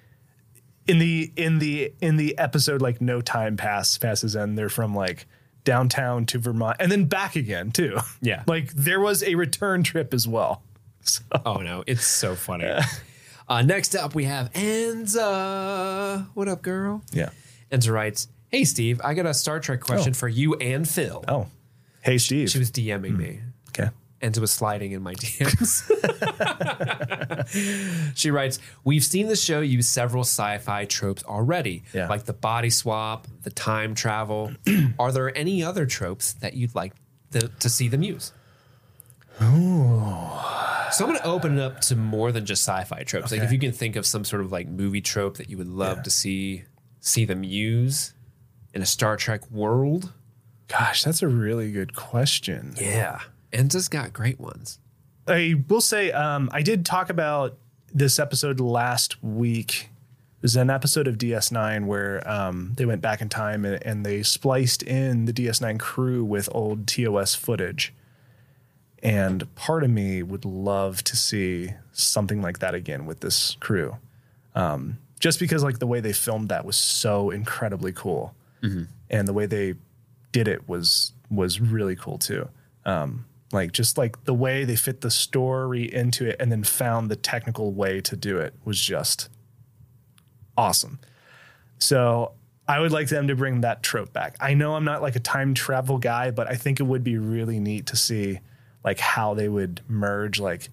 in the in the in the episode, like no time pass passes and they're from like downtown to Vermont and then back again too. Yeah. Like there was a return trip as well. So Oh no, it's so funny. Uh, next up, we have Enza. What up, girl? yeah. Enza writes, "Hey Steve, I got a Star Trek question Oh. for you and Phil." Oh. Hey Steve. She was DMing me. okay. Enza was sliding in my D Ms. She writes, "We've seen the show use several sci-fi tropes already, Yeah. like the body swap, the time travel. Are there any other tropes that you'd like the, to see them use?" So I'm going to open it up to more than just sci-fi tropes. Like Okay. if you can think of some sort of like movie trope that you would love Yeah. to see see them use in a Star Trek world. Gosh, that's a really good question. Yeah. Enza's got great ones. I will say, um, I did talk about this episode last week. It was an episode of D S nine where um, they went back in time and, and they spliced in the D S nine crew with old T O S footage. And part of me would love to see something like that again with this crew. Um, just because like the way they filmed that was so incredibly cool. And the way they did it was was really cool too. Um, like just like the way they fit the story into it and then found the technical way to do it was just awesome. So I would like them to bring that trope back. I know I'm not like a time travel guy, but I think it would be really neat to see like how they would merge like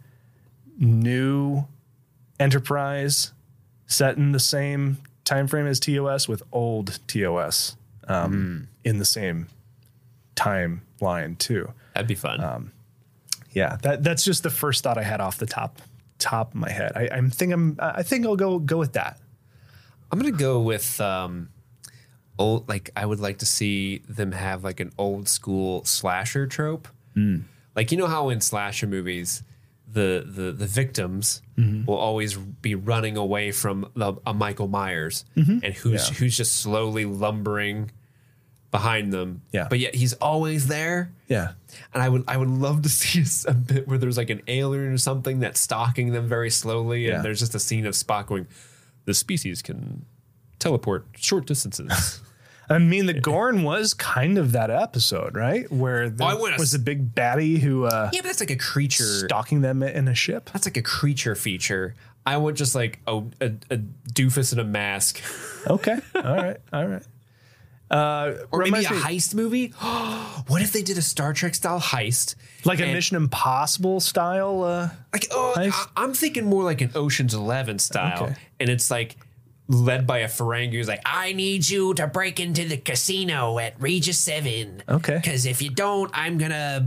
new Enterprise set in the same time frame as T O S with old T O S um, in the same timeline too. That'd be fun. Yeah, that that's just the first thought I had off the top top of my head. I, I'm think I'm I think I'll go go with that. I'm gonna go with um, old. Like I would like to see them have like an old school slasher trope. Like you know how in slasher movies, the the the victims will always be running away from the, a Michael Myers, and who's Yeah. who's just slowly lumbering behind them. Yeah. but yet he's always there. Yeah. And I would I would love to see a bit where there's like an alien or something that's stalking them very slowly, and Yeah. there's just a scene of Spock going, "The species can teleport short distances." I mean, the Gorn was kind of that episode, right? Where there Oh, I wanna was s- a big baddie who uh, Yeah, but that's like a creature. stalking them in a ship. That's like a creature feature. I want just like a, a, a doofus in a mask, Okay. All right. All right. Uh, or maybe a reminds me- heist movie. What if they did a Star Trek style heist, like a and- Mission Impossible style. Uh, Like, oh, Heist? I, I'm thinking more like an Ocean's Eleven style, Okay. and it's like led by a Ferengi who's like, "I need you to break into the casino at Regis Seven. Okay. because if you don't, I'm gonna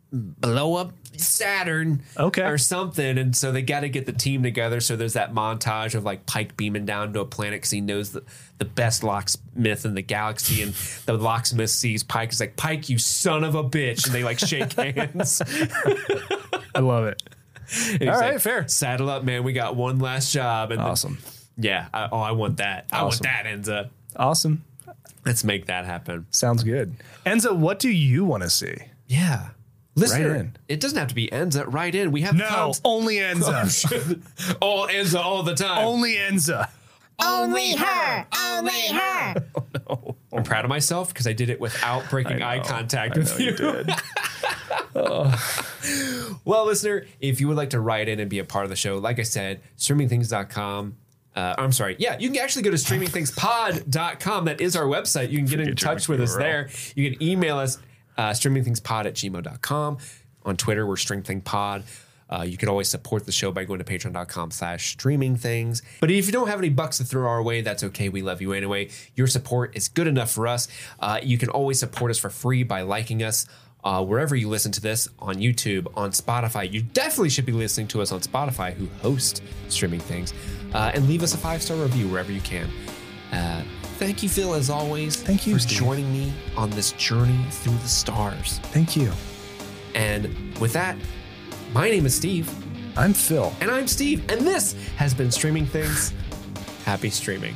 blow up Saturn okay. or something. And so they got to get the team together. So there's that montage of like Pike beaming down to a planet because he knows the, the best locksmith in the galaxy. And the locksmith sees Pike. He's like, Pike, you son of a bitch. And they like shake hands. I love it. All right, like, fair. Saddle up, man. We got one last job. And awesome. Then, yeah. I, oh, I want that. Awesome. I want that, Enza. Awesome. Let's make that happen. Sounds good. Enza, what do you want to see? Yeah. Listener, right in. It doesn't have to be Enza. Right in. We have no, thumbs. only Enza. all Enza all the time. Only Enza. Only her. Only her. Oh, no. I'm proud of myself because I did it without breaking eye contact I with know you. you did. oh. Well, listener, if you would like to write in and be a part of the show, like I said, streaming things dot com. Uh, I'm sorry. Yeah, you can actually go to streaming things pod dot com. That is our website. You can get in touch with us there. You can email us. Uh, streamingthingspod at gmail dot com. On Twitter, we're stringthingpod. Uh, you can always support the show by going to patreon dot com slash streaming things. But if you don't have any bucks to throw our way, that's okay. We love you anyway. Your support is good enough for us. Uh, you can always support us for free by liking us uh, wherever you listen to this, on YouTube, on Spotify. You definitely should be listening to us on Spotify, who host Streaming Things. Uh, and leave us a five-star review wherever you can. Uh, Thank you, Phil, as always. Thank you, for Steve. joining me on this journey through the stars. Thank you. And with that, my name is Steve. I'm Phil. And I'm Steve. And this has been Streaming Things. Happy streaming.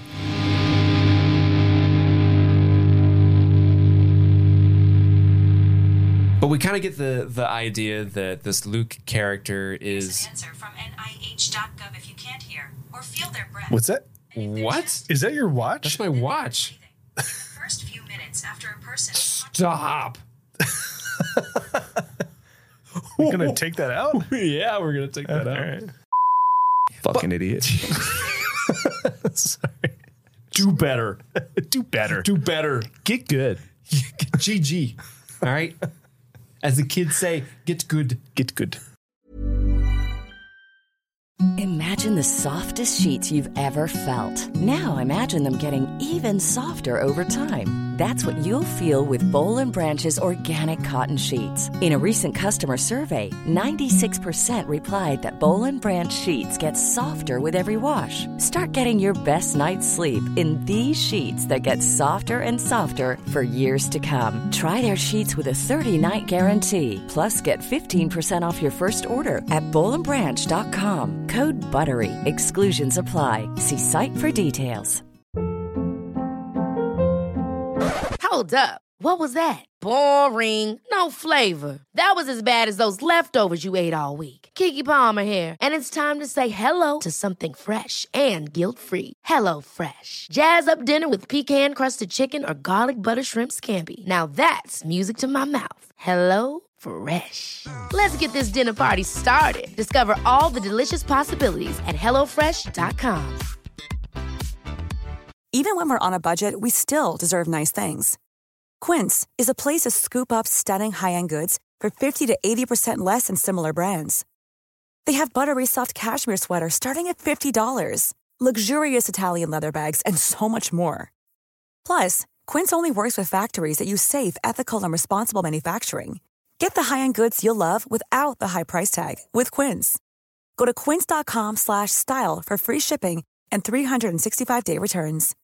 But we kind of get the, the idea that this Luke character is... An answer from N I H dot gov if you can't hear or feel their breath. What's that? What? Is that your watch? That's my watch. First few minutes after a person. Stop. We're going to take that out? Yeah, we're going to take that uh, out. All right. Fucking but, idiot. Sorry. Do better. Do better. Do better. Get good. G G. All right? As the kids say, get good. Get good. Imagine the softest sheets you've ever felt. Now imagine them getting even softer over time. That's what you'll feel with Boll and Branch's organic cotton sheets. In a recent customer survey, ninety-six percent replied that Boll and Branch sheets get softer with every wash. Start getting your best night's sleep in these sheets that get softer and softer for years to come. Try their sheets with a thirty-night guarantee. Plus, get fifteen percent off your first order at boll and branch dot com. Code BUTTERY. Exclusions apply. See site for details. Hold up. What was that? Boring. No flavor. That was as bad as those leftovers you ate all week. Keke Palmer here. And it's time to say hello to something fresh and guilt-free. Hello Fresh. Jazz up dinner with pecan-crusted chicken or garlic butter shrimp scampi. Now that's music to my mouth. Hello Fresh. Let's get this dinner party started. Discover all the delicious possibilities at hello fresh dot com. Even when we're on a budget, we still deserve nice things. Quince is a place to scoop up stunning high-end goods for fifty to eighty percent less than similar brands. They have buttery soft cashmere sweaters starting at fifty dollars, luxurious Italian leather bags, and so much more. Plus, Quince only works with factories that use safe, ethical, and responsible manufacturing. Get the high-end goods you'll love without the high price tag with Quince. Go to quince dot com slash style for free shipping and three sixty-five day returns.